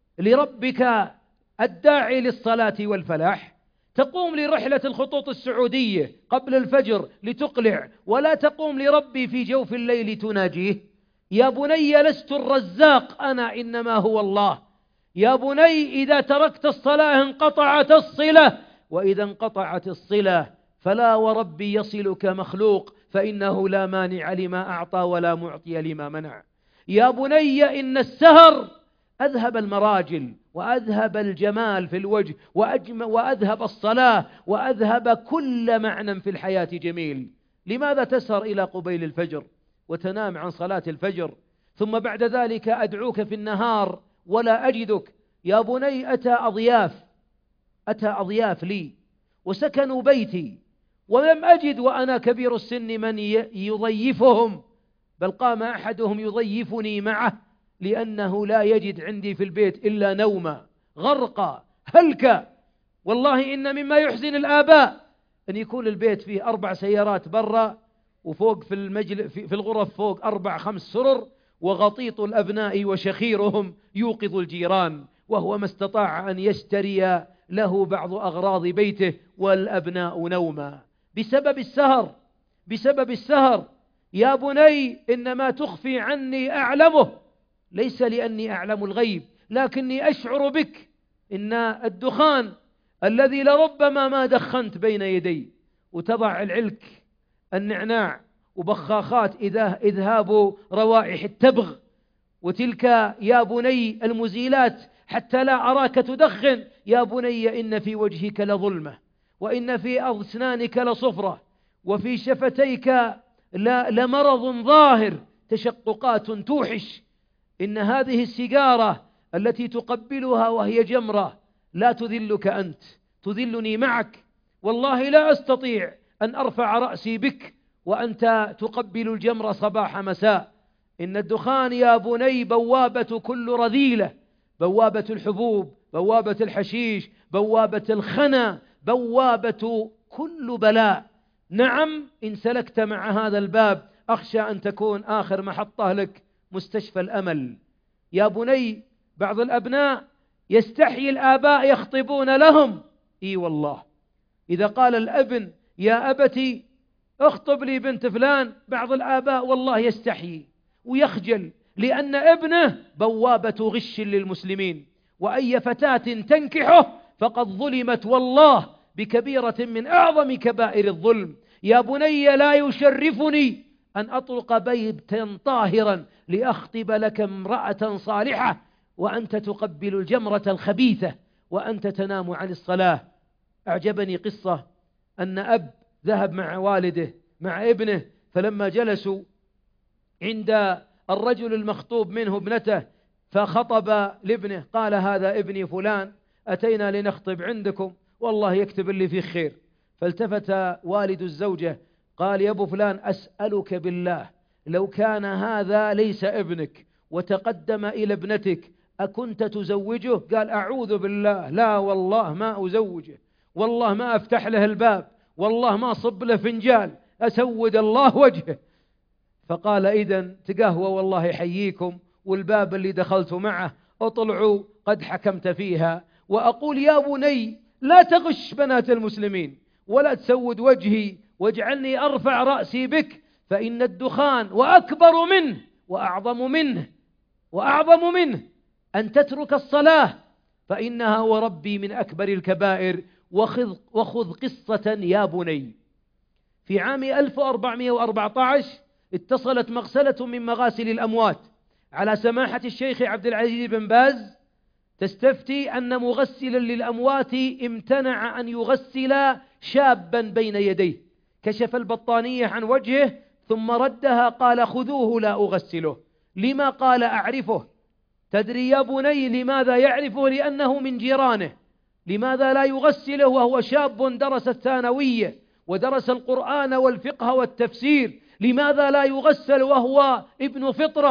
لربك الداعي للصلاة والفلاح. تقوم لرحلة الخطوط السعودية قبل الفجر لتقلع، ولا تقوم لربي في جوف الليل تناجيه. يا بني لست الرزاق أنا، إنما هو الله. يا بني إذا تركت الصلاة انقطعت الصلة، وإذا انقطعت الصلة فلا وربي يصلك مخلوق، فإنه لا مانع لما أعطى ولا معطي لما منع. يا بني إن السهر أذهب المراجل وأذهب الجمال في الوجه وأذهب الصلاة وأذهب كل معنى في الحياة جميل. لماذا تسهر إلى قبيل الفجر وتنام عن صلاة الفجر، ثم بعد ذلك أدعوك في النهار ولا أجدك؟ يا بني أتى أضياف أتى أضياف لي وسكنوا بيتي، ولم أجد وأنا كبير السن من يضيفهم، بل قام أحدهم يضيفني معه، لأنه لا يجد عندي في البيت إلا نوما غرقا هلكا. والله إن مما يحزن الآباء أن يكون البيت فيه أربع سيارات برا، وفوق في المجل في الغرف فوق أربع خمس سرر، وغطيط الأبناء وشخيرهم يوقظ الجيران، وهو ما استطاع أن يشتري له بعض أغراض بيته والأبناء نوما بسبب السهر بسبب السهر. يا بني إن ما تخفي عني أعلمه، ليس لأني أعلم الغيب، لكني أشعر بك. إن الدخان الذي لربما ما دخنت بين يدي، وتضع العلك النعناع وبخاخات إذا إذهاب روائح التبغ، وتلك يا بني المزيلات حتى لا أراك تدخن. يا بني إن في وجهك لظلمة، وإن في أسنانك لصفرة، وفي شفتيك لمرض ظاهر، تشققات توحش. إن هذه السيجارة التي تقبلها وهي جمرة لا تذلك أنت، تذلني معك. والله لا أستطيع أن أرفع رأسي بك وأنت تقبل الجمرة صباح مساء. إن الدخان يا بني بوابة كل رذيلة، بوابة الحبوب، بوابة الحشيش، بوابة الخنا، بوابة كل بلاء. نعم، إن سلكت مع هذا الباب أخشى أن تكون آخر محطة لك مستشفى الأمل. يا بني بعض الأبناء يستحيي الآباء يخطبون لهم. إي والله، إذا قال الابن يا أبتي اخطب لي بنت فلان، بعض الآباء والله يستحيي ويخجل، لأن ابنه بوابة غش للمسلمين، وأي فتاة تنكحه فقد ظلمت والله بكبيرة من أعظم كبائر الظلم. يا بني لا يشرفني أن أطلق بيتا طاهرا لأخطب لك امرأة صالحة وأنت تقبل الجمرة الخبيثة وأنت تنام عن الصلاة. أعجبني قصة أن أب ذهب مع والده مع ابنه، فلما جلسوا عند الرجل المخطوب منه ابنته فخطب لابنه، قال هذا ابني فلان، أتينا لنخطب عندكم، والله يكتب اللي فيه خير. فالتفت والد الزوجة قال يا ابو فلان أسألك بالله، لو كان هذا ليس ابنك وتقدم إلى ابنتك أكنت تزوجه؟ قال أعوذ بالله، لا والله ما أزوجه، والله ما أفتح له الباب، والله ما صب له فنجال، أسود الله وجهه. فقال إذن تقهوى والله يحييكم، والباب اللي دخلت معه اطلعوا قد حكمت فيها. وأقول يا بني لا تغش بنات المسلمين ولا تسود وجهي واجعلني أرفع رأسي بك، فإن الدخان وأكبر منه وأعظم منه وأعظم منه أن تترك الصلاة، فإنها وربي من أكبر الكبائر. وخذ, وخذ قصة يا بني. في عام ألف وأربعمائة وأربعة عشر اتصلت مغسلة من مغاسل الأموات على سماحة الشيخ عبد العزيز بن باز تستفتي أن مغسلا للأموات امتنع أن يغسل شابا بين يديه، كشف البطانية عن وجهه ثم ردها قال خذوه لا أغسله. لما؟ قال أعرفه. تدري يا بني لماذا يعرفه؟ لأنه من جيرانه. لماذا لا يغسله وهو شاب درس الثانوية ودرس القرآن والفقه والتفسير؟ لماذا لا يغسل وهو ابن فطرة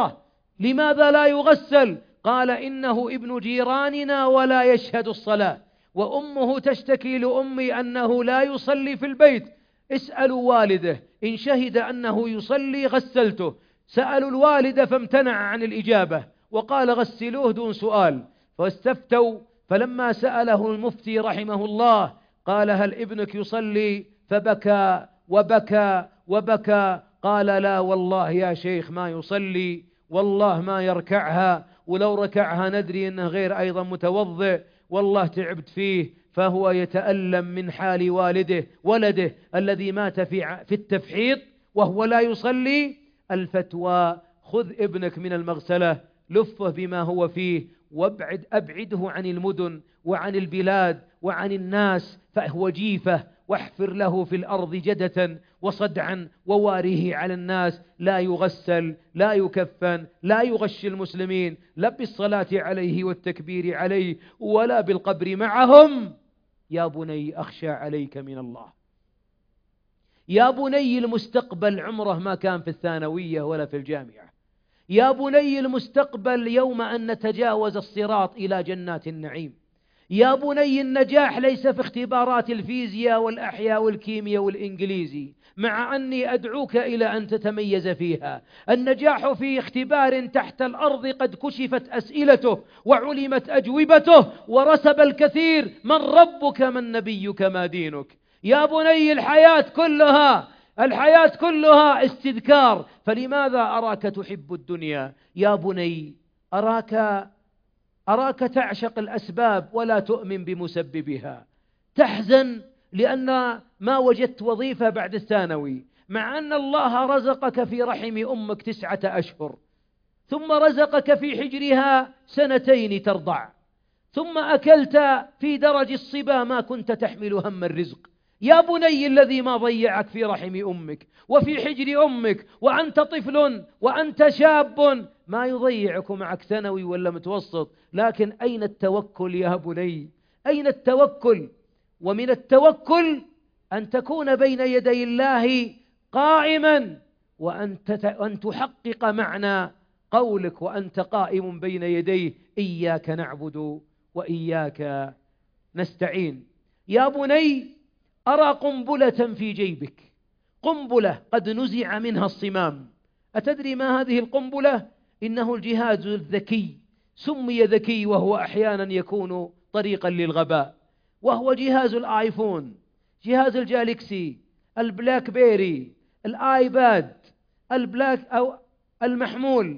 لماذا لا يغسل؟ قال إنه ابن جيراننا ولا يشهد الصلاة، وأمه تشتكي لأمي أنه لا يصلي في البيت، اسألوا والده، إن شهد أنه يصلي غسلته. سألوا الوالد فامتنع عن الإجابة وقال غسلوه دون سؤال، فاستفتوا. فلما سأله المفتي رحمه الله قال هل ابنك يصلي؟ فبكى وبكى وبكى، قال لا والله يا شيخ ما يصلي، والله ما يركعها، ولو ركعها ندري أنه غير أيضا متوضئ، والله تعبت فيه. فهو يتألم من حال والده ولده الذي مات في في التفحيط وهو لا يصلي. الفتوى خذ ابنك من المغسلة، لفه بما هو فيه، وابعد أبعده عن المدن وعن البلاد وعن الناس، فهو جيفة، واحفر له في الأرض جدة وصدعا وواريه على الناس، لا يغسل لا يكفن لا يغش المسلمين، لا بالصلاة عليه والتكبير عليه ولا بالقبر معهم. يا بني أخشى عليك من الله. يا بني المستقبل عمره ما كان في الثانوية ولا في الجامعة. يا بني المستقبل يوم أن نتجاوز الصراط إلى جنات النعيم. يا بني النجاح ليس في اختبارات الفيزياء والأحياء والكيمياء والإنجليزي، مع أني أدعوك إلى أن تتميز فيها. النجاح في اختبار تحت الأرض قد كشفت أسئلته وعلمت أجوبته ورسب الكثير، من ربك من نبيك ما دينك. يا بني الحياة كلها الحياة كلها استذكار، فلماذا أراك تحب الدنيا؟ يا بني أراك أراك تعشق الأسباب ولا تؤمن بمسببها، تحزن لأن ما وجدت وظيفة بعد الثانوي، مع أن الله رزقك في رحم أمك تسعة أشهر، ثم رزقك في حجرها سنتين ترضع، ثم أكلت في درج الصبا ما كنت تحمل هم الرزق. يا بني الذي ما ضيعك في رحم أمك وفي حجر أمك وأنت طفل وأنت شاب، ما يضيعك معك ثانوي ولا متوسط، لكن أين التوكل يا بني؟ أين التوكل؟ ومن التوكل أن تكون بين يدي الله قائما، وأن تحقق معنى قولك وأنت قائم بين يديه إياك نعبد وإياك نستعين. يا بني أرى قنبلة في جيبك، قنبلة قد نزع منها الصمام. أتدري ما هذه القنبلة؟ إنه الجهاز الذكي، سمي ذكي وهو أحيانا يكون طريقا للغباء، وهو جهاز الآيفون، جهاز الجالكسي، البلاك بيري، الآيباد، البلاك أو المحمول.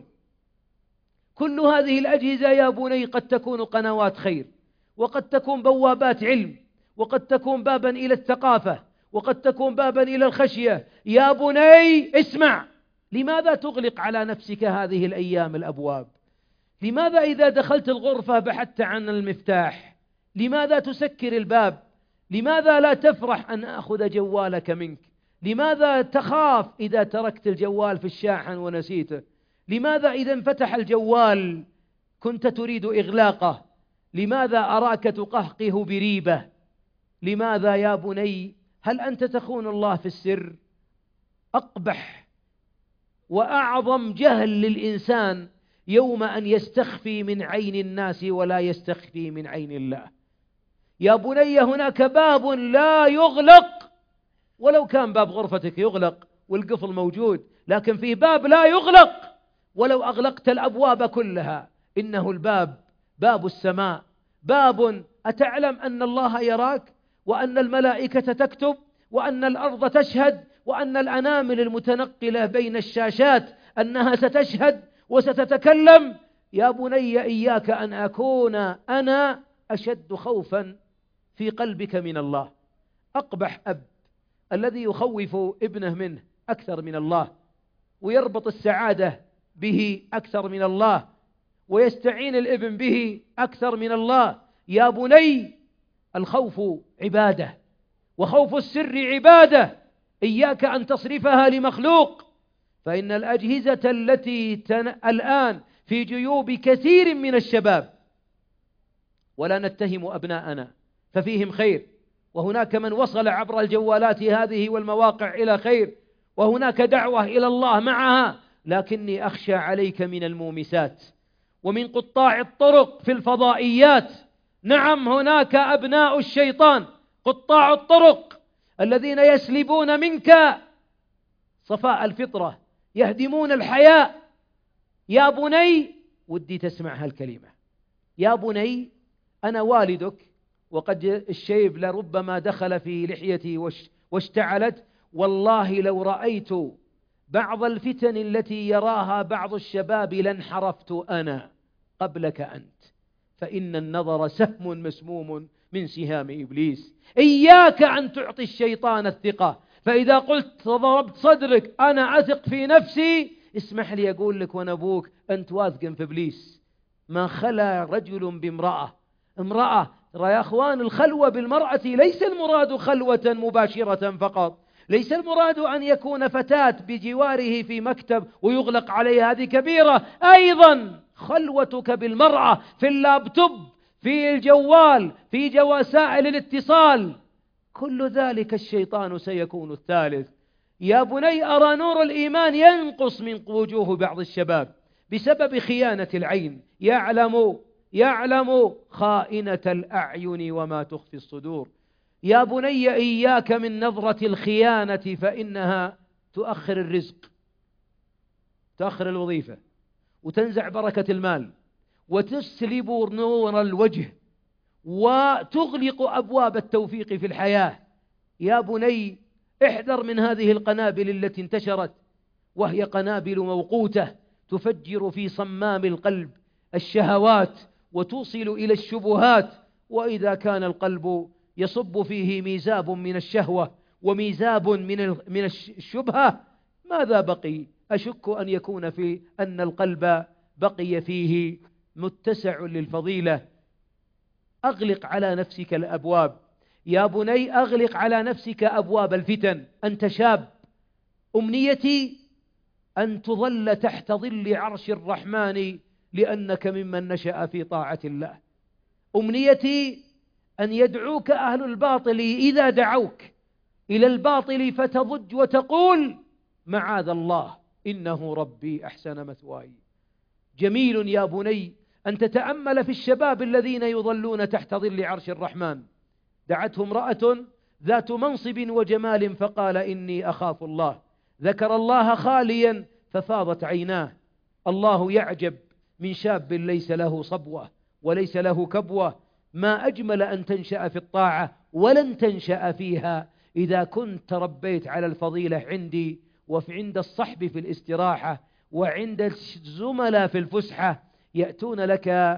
كل هذه الأجهزة يا بني قد تكون قنوات خير، وقد تكون بوابات علم، وقد تكون بابا إلى الثقافة، وقد تكون بابا إلى الخشية. يا بني اسمع، لماذا تغلق على نفسك هذه الأيام الأبواب؟ لماذا إذا دخلت الغرفة بحثت عن المفتاح؟ لماذا تسكر الباب؟ لماذا لا تفرح أن أخذ جوالك منك؟ لماذا تخاف إذا تركت الجوال في الشاحن ونسيته؟ لماذا إذا انفتح الجوال كنت تريد إغلاقه؟ لماذا أراك تقهقه بريبة؟ لماذا يا بني؟ هل أنت تخون الله في السر؟ أقبح وأعظم جهل للإنسان يوم أن يستخفي من عين الناس ولا يستخفي من عين الله. يا بني هناك باب لا يغلق، ولو كان باب غرفتك يغلق والقفل موجود، لكن في باب لا يغلق ولو أغلقت الأبواب كلها، إنه الباب باب السماء. باب أتعلم أن الله يراك، وأن الملائكة تكتب، وأن الأرض تشهد، وأن الأنامل المتنقلة بين الشاشات أنها ستشهد وستتكلم؟ يا بني إياك أن أكون أنا أشد خوفا في قلبك من الله. أقبح أب الذي يخوف ابنه منه أكثر من الله، ويربط السعادة به أكثر من الله، ويستعين الابن به أكثر من الله. يا بني الخوف عبادة، وخوف السر عبادة، إياك أن تصرفها لمخلوق، فإن الأجهزة التي تن... الآن في جيوب كثير من الشباب، ولا نتهم أبناءنا ففيهم خير، وهناك من وصل عبر الجوالات هذه والمواقع إلى خير، وهناك دعوة إلى الله معها، لكني أخشى عليك من المومسات ومن قطاع الطرق في الفضائيات. نعم، هناك أبناء الشيطان قطاع الطرق الذين يسلبون منك صفاء الفطرة، يهدمون الحياء. يا بني، ودي تسمع هالكلمة، يا بني أنا والدك، وقد الشيب لربما دخل في لحيتي واشتعلت. والله لو رأيت بعض الفتن التي يراها بعض الشباب لانحرفت أنا قبلك أنت، فإن النظر سهم مسموم من سهام إبليس. إياك أن تعطي الشيطان الثقة، فإذا قلت ضربت صدرك أنا أثق في نفسي، اسمح لي أقول لك وأنا أبوك، أنت واثق في إبليس. ما خلا رجل بامرأة امرأة ترى يا أخوان، الخلوة بالمرأة ليس المراد خلوة مباشرة فقط، ليس المراد أن يكون فتاة بجواره في مكتب ويغلق عليها، هذه كبيرة. أيضا خلوتك بالمرأة في اللابتوب، في الجوال، في وسائل الاتصال، كل ذلك الشيطان سيكون الثالث. يا بني، أرى نور الإيمان ينقص من وجوه بعض الشباب بسبب خيانة العين. يعلم يعلم خائنة الأعين وما تخفي الصدور. يا بني، إياك من نظرة الخيانة، فإنها تؤخر الرزق، تؤخر الوظيفة، وتنزع بركة المال، وتسلب نور الوجه، وتغلق أبواب التوفيق في الحياة. يا بني، احذر من هذه القنابل التي انتشرت، وهي قنابل موقوتة تفجر في صمام القلب الشهوات وتوصل إلى الشبهات. وإذا كان القلب يصب فيه ميزاب من الشهوة وميزاب من من الشبهة، ماذا بقي؟ أشك أن يكون في أن القلب بقي فيه متسع للفضيلة. أغلق على نفسك الأبواب يا بني، أغلق على نفسك أبواب الفتن. أنت شاب، أمنيتي أن تظل تحت ظل عرش الرحمن لأنك ممن نشأ في طاعة الله. أمنيتي أن يدعوك أهل الباطل إذا دعوك إلى الباطل فتضج وتقول معاذ الله إنه ربي أحسن مثواي. جميل يا بني أن تتأمل في الشباب الذين يظلون تحت ظل عرش الرحمن. دعته امرأة ذات منصب وجمال فقال إني أخاف الله، ذكر الله خاليا ففاضت عيناه. الله يعجب من شاب ليس له صبوة وليس له كبوة. ما أجمل أن تنشأ في الطاعة ولن تنشأ فيها إذا كنت تربيت على الفضيلة عندي وفي عند الصحب في الاستراحة وعند الزملاء في الفسحة. يأتون لك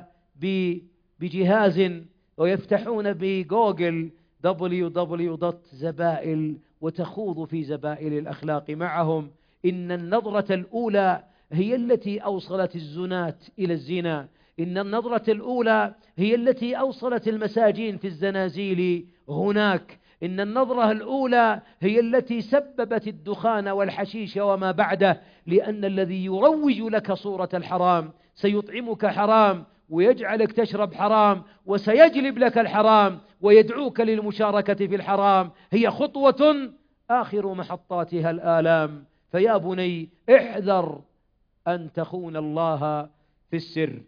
بجهاز ويفتحون بجوجل دبليو دبليو دوت زبائل وتخوض في زبائل الأخلاق معهم. إن النظرة الأولى هي التي أوصلت الزنات إلى الزنا، إن النظرة الأولى هي التي أوصلت المساجين في الزنازيل هناك، إن النظرة الأولى هي التي سببت الدخان والحشيش وما بعده. لأن الذي يروج لك صورة الحرام سيطعمك حرام ويجعلك تشرب حرام وسيجلب لك الحرام ويدعوك للمشاركة في الحرام. هي خطوة آخر محطاتها الآلام. فيا بني احذر أن تخون الله في السر.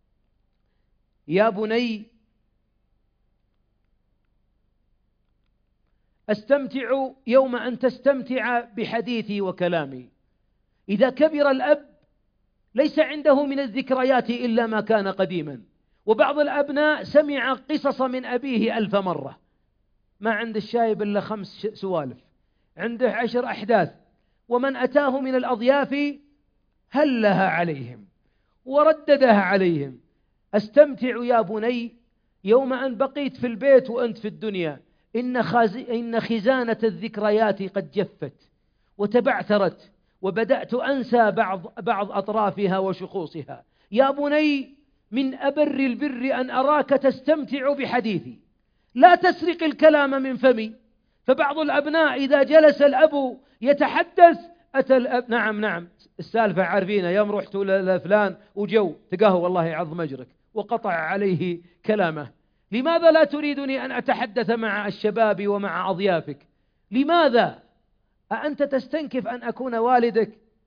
يا بني استمتع يوم أن تستمتع بحديثي وكلامي. إذا كبر الأب ليس عنده من الذكريات إلا ما كان قديما، وبعض الأبناء سمع قصص من أبيه ألف مرة. ما عند الشايب إلا خمس سوالف، عنده عشر أحداث، ومن أتاه من الأضياف هلها عليهم ورددها عليهم. استمتع يا بني يوم أن بقيت في البيت وأنت في الدنيا. إن, خاز... إن خزانة الذكريات قد جفت وتبعثرت، وبدأت أنسى بعض, بعض أطرافها وشخوصها. يا بني من أبر البر أن أراك تستمتع بحديثي، لا تسرق الكلام من فمي. فبعض الأبناء إذا جلس الأب يتحدث أتى الأب نعم نعم السالفة عارفينها، يوم رحت لفلان وجو تقهوى والله يعظم أجرك، وقطع عليه كلامه. لماذا لا تريدني أن أتحدث مع الشباب ومع أضيافك؟ لماذا؟ أأنت تستنكف أن أكون والدك؟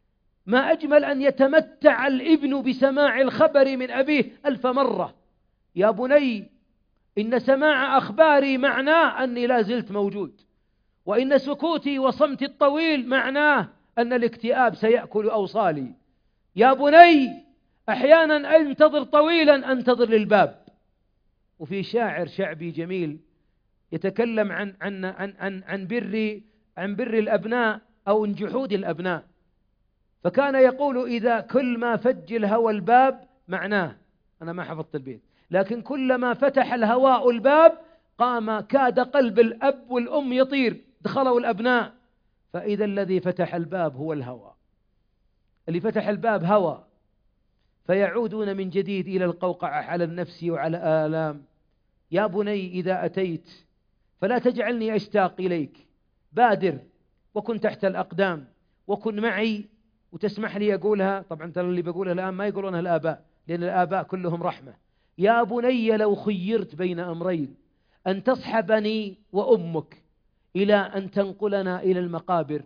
ما أجمل أن يتمتع الابن بسماع الخبر من أبيه ألف مرة. يا بني إن سماع أخباري معناه أني لا زلت موجود، وإن سكوتي وصمتي الطويل معناه أن الاكتئاب سيأكل أوصالي. يا بني أحيانا أنتظر طويلا، أنتظر للباب. وفي شاعر شعبي جميل يتكلم عن عن عن عن عن بر عن بر الأبناء أو عن جحود الأبناء، فكان يقول: إذا كل ما فج الهوى الباب، معناه أنا ما حفظت البيت، لكن كلما فتح الهواء الباب قام كاد قلب الأب والأم يطير، دخلوا الأبناء، فإذا الذي فتح الباب هو الهوى، اللي فتح الباب هوى، فيعودون من جديد إلى القوقعة على النفس وعلى آلام. يا بني إذا أتيت فلا تجعلني أشتاق إليك، بادر وكن تحت الأقدام وكن معي. وتسمح لي أقولها، طبعا ترى اللي بقولها الآن ما يقولونها الآباء، لأن الآباء كلهم رحمة. يا بني لو خيرت بين أمرين، أن تصحبني وأمك إلى أن تنقلنا إلى المقابر،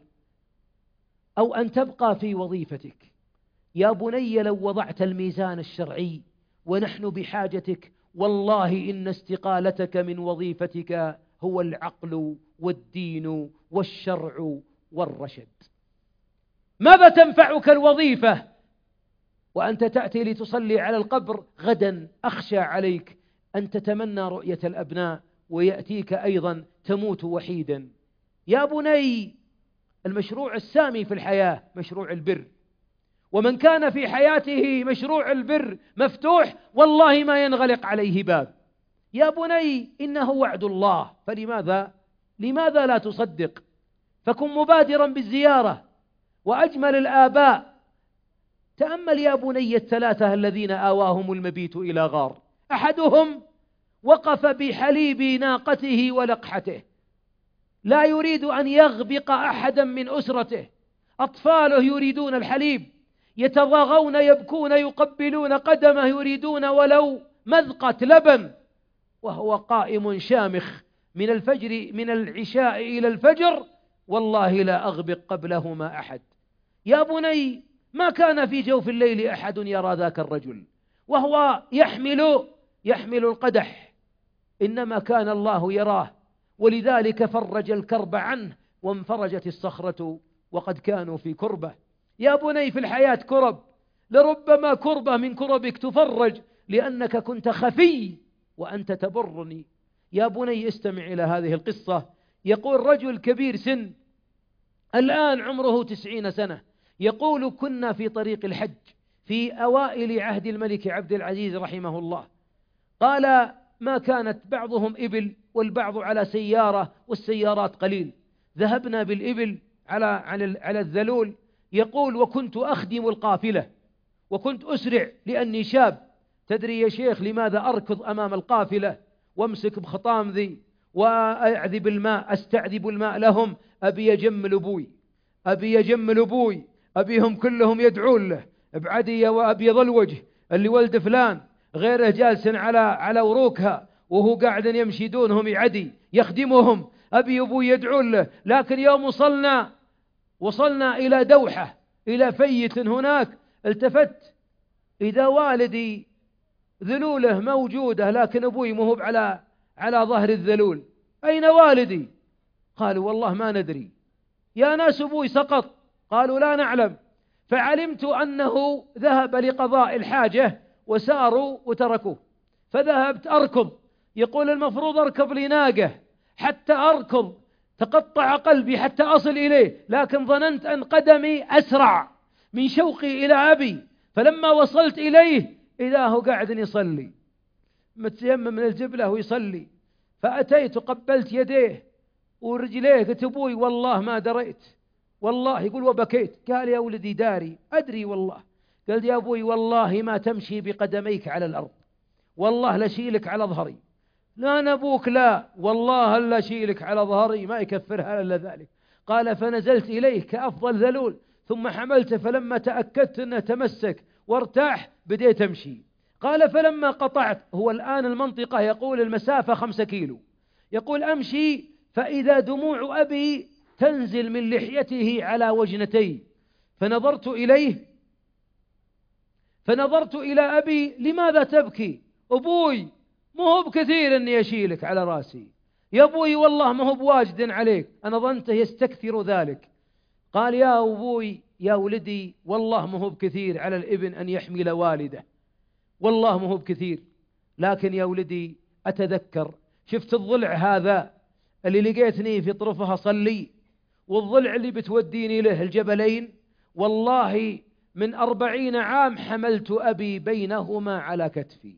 أو أن تبقى في وظيفتك. يا بني لو وضعت الميزان الشرعي ونحن بحاجتك، والله إن استقالتك من وظيفتك هو العقل والدين والشرع والرشد. ماذا تنفعك الوظيفة وأنت تأتي لتصلي على القبر غدا؟ أخشى عليك أن تتمنى رؤية الأبناء ويأتيك أيضا تموت وحيدا. يا بني المشروع السامي في الحياة مشروع البر، ومن كان في حياته مشروع البر مفتوح والله ما ينغلق عليه باب. يا بني إنه وعد الله، فلماذا لماذا لا تصدق؟ فكن مبادرا بالزيارة. وأجمل الآباء، تأمل يا بني الثلاثة الذين آواهم المبيت إلى غار، أحدهم وقف بحليب ناقته ولقحته، لا يريد أن يغبق أحدا من أسرته، أطفاله يريدون الحليب، يتضاغون يبكون يقبلون قدمه يريدون ولو مذقة لبن، وهو قائم شامخ من الفجر من العشاء إلى الفجر، والله لا أغبق قبلهما أحد. يا بني ما كان في جوف الليل أحد يرى ذاك الرجل وهو يحمل يحمل القدح، إنما كان الله يراه، ولذلك فرج الكرب عنه وانفرجت الصخرة وقد كانوا في كربة. يا بني في الحياة كرب، لربما كربة من كربك تفرج لأنك كنت خفي وأنت تبرني. يا بني استمع إلى هذه القصة. يقول رجل كبير سن الآن عمره تسعين سنة، يقول: كنا في طريق الحج في أوائل عهد الملك عبد العزيز رحمه الله، قال: ما كانت بعضهم إبل والبعض على سيارة والسيارات قليل، ذهبنا بالإبل على على الذلول. يقول: وكنت أخدم القافلة وكنت أسرع لأني شاب. تدري يا شيخ لماذا أركض أمام القافلة وامسك بخطام ذي وأعذب الماء، أستعذب الماء لهم؟ أبي يجمل أبوي، أبي يجمل أبوي، أبيهم كلهم يدعون له ابعدي وأبيض الوجه اللي ولد فلان، غيره جالس على على وروكها وهو قاعد يمشي دونهم يعدي يخدمهم، أبي أبوي يدعون له. لكن يوم وصلنا وصلنا إلى دوحة إلى فيت هناك، التفت إذا والدي ذلوله موجودة لكن أبوي مهب على على ظهر الذلول. أين والدي؟ قالوا: والله ما ندري. يا ناس أبوي سقط. قالوا: لا نعلم. فعلمت أنه ذهب لقضاء الحاجة وساروا وتركوه، فذهبت أركض. يقول: المفروض أركض لناقة حتى أركض، تقطع قلبي حتى أصل إليه، لكن ظننت أن قدمي أسرع من شوقي إلى أبي. فلما وصلت إليه إذا هو قاعد يصلي متيمم من الجبلة ويصلي، فأتيت قبلت يديه ورجليه، قلت: أبوي والله ما دريت والله. يقول: وبكيت. قال: يا ولدي داري أدري والله. قال: يا أبوي والله ما تمشي بقدميك على الأرض، والله لشيلك على ظهري. لا نبوك، لا والله لا شيلك على ظهري، ما يكفرها إلا ذلك. قال: فنزلت إليه كأفضل ذلول ثم حملته، فلما تأكدت أنه تمسك وارتاح بديت أمشي. قال: فلما قطعت، هو الآن المنطقة يقول المسافة خمسة كيلو، يقول أمشي فإذا دموع أبي تنزل من لحيته على وجنتي، فنظرت إليه فنظرت إلى أبي: لماذا تبكي؟ أبوي ما هو بكثير أني أشيلك على راسي، يا أبوي والله ما هو بواجد عليك. أنا ظننته يستكثر ذلك. قال: يا أبوي يا ولدي، والله ما هو بكثير على الابن أن يحمل والده، والله ما هو بكثير، لكن يا ولدي أتذكر، شفت الضلع هذا اللي لقيتني في طرفها صلي، والضلع اللي بتوديني له الجبلين، والله من أربعين عام حملت أبي بينهما على كتفي.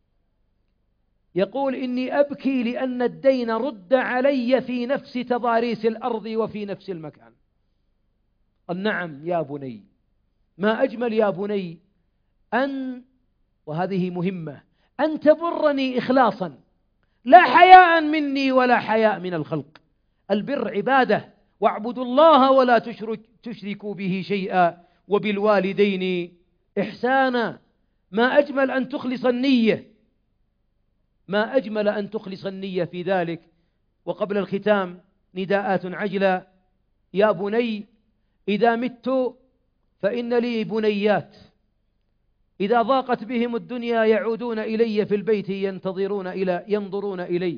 يقول: إني أبكي لأن الدين رد علي في نفس تضاريس الأرض وفي نفس المكان. قال: نعم يا بني، ما أجمل يا بني أن، وهذه مهمة، أن تبرني إخلاصا، لا حياء مني ولا حياء من الخلق. البر عبادة، واعبدوا الله ولا تشرك تشركوا به شيئا وبالوالدين إحسانا. ما أجمل أن تخلص النية، ما أجمل أن تخلص النية في ذلك. وقبل الختام نداءات عجلة: يا بني إذا مت فإن لي بنيات، إذا ضاقت بهم الدنيا يعودون إلي في البيت ينتظرون إلى ينظرون إلي،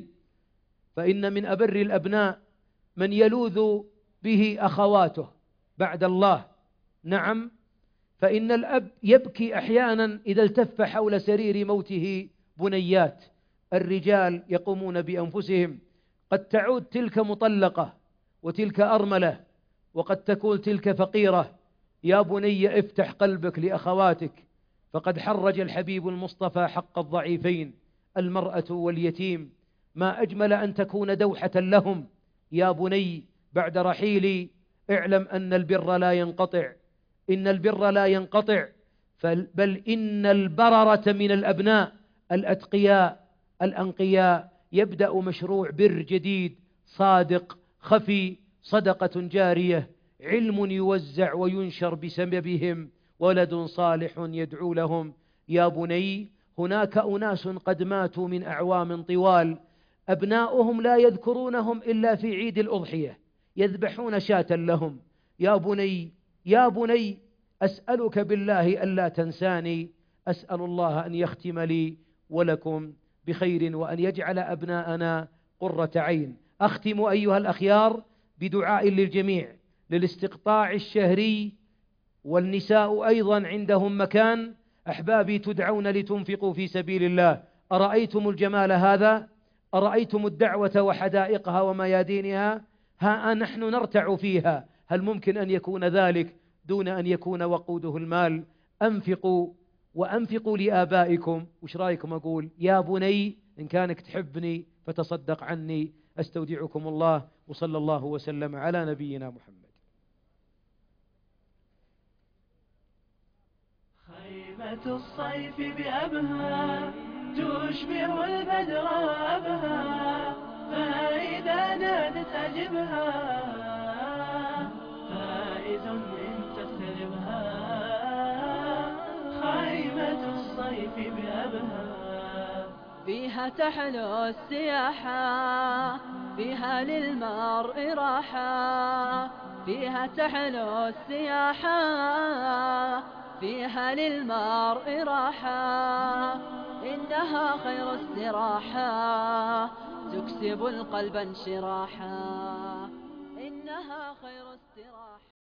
فإن من أبر الأبناء من يلوذ به أخواته بعد الله. نعم، فإن الأب يبكي أحيانا إذا التف حول سرير موته بنيات. الرجال يقومون بأنفسهم، قد تعود تلك مطلقة وتلك أرملة، وقد تكون تلك فقيرة. يا بني افتح قلبك لأخواتك، فقد حرج الحبيب المصطفى حق الضعيفين، المرأة واليتيم. ما أجمل أن تكون دوحة لهم. يا بني بعد رحيلي اعلم أن البر لا ينقطع، إن البر لا ينقطع، بل إن البررة من الأبناء الأتقياء الأنقياء يبدأ مشروع بر جديد صادق خفي، صدقة جارية، علم يوزع وينشر بسببهم، ولد صالح يدعو لهم. يا بني هناك أناس قد ماتوا من أعوام طوال، أبناؤهم لا يذكرونهم إلا في عيد الأضحية، يذبحون شاة لهم. يا بني يا بني أسألك بالله ألا تنساني، أسأل الله أن يختم لي ولكم بخير، وأن يجعل أبناءنا قرة عين. أختم أيها الأخيار بدعاء للجميع للاستقطاع الشهري، والنساء أيضا عندهم مكان. أحبابي تدعون لتنفقوا في سبيل الله. أرأيتم الجمال هذا؟ أرأيتم الدعوة وحدائقها وميادينها؟ ها نحن نرتع فيها، هل ممكن أن يكون ذلك دون أن يكون وقوده المال؟ أنفقوا وأنفقوا لآبائكم. وش رأيكم أقول يا بني إن كانك تحبني فتصدق عني. أستودعكم الله، وصلى الله وسلم على نبينا محمد. خيمة الصيف بأبها تشبه البدر أبها، فإذا نادت أجبها، فائز إن تغتربها. خيمة الصيف بأبها فيها تحلو السياحة، فيها للمرء راحة، فيها تحلو السياحة، فيها للمرء راحة. إنها خير استراحة تكسب القلب انشراحا، إنها خير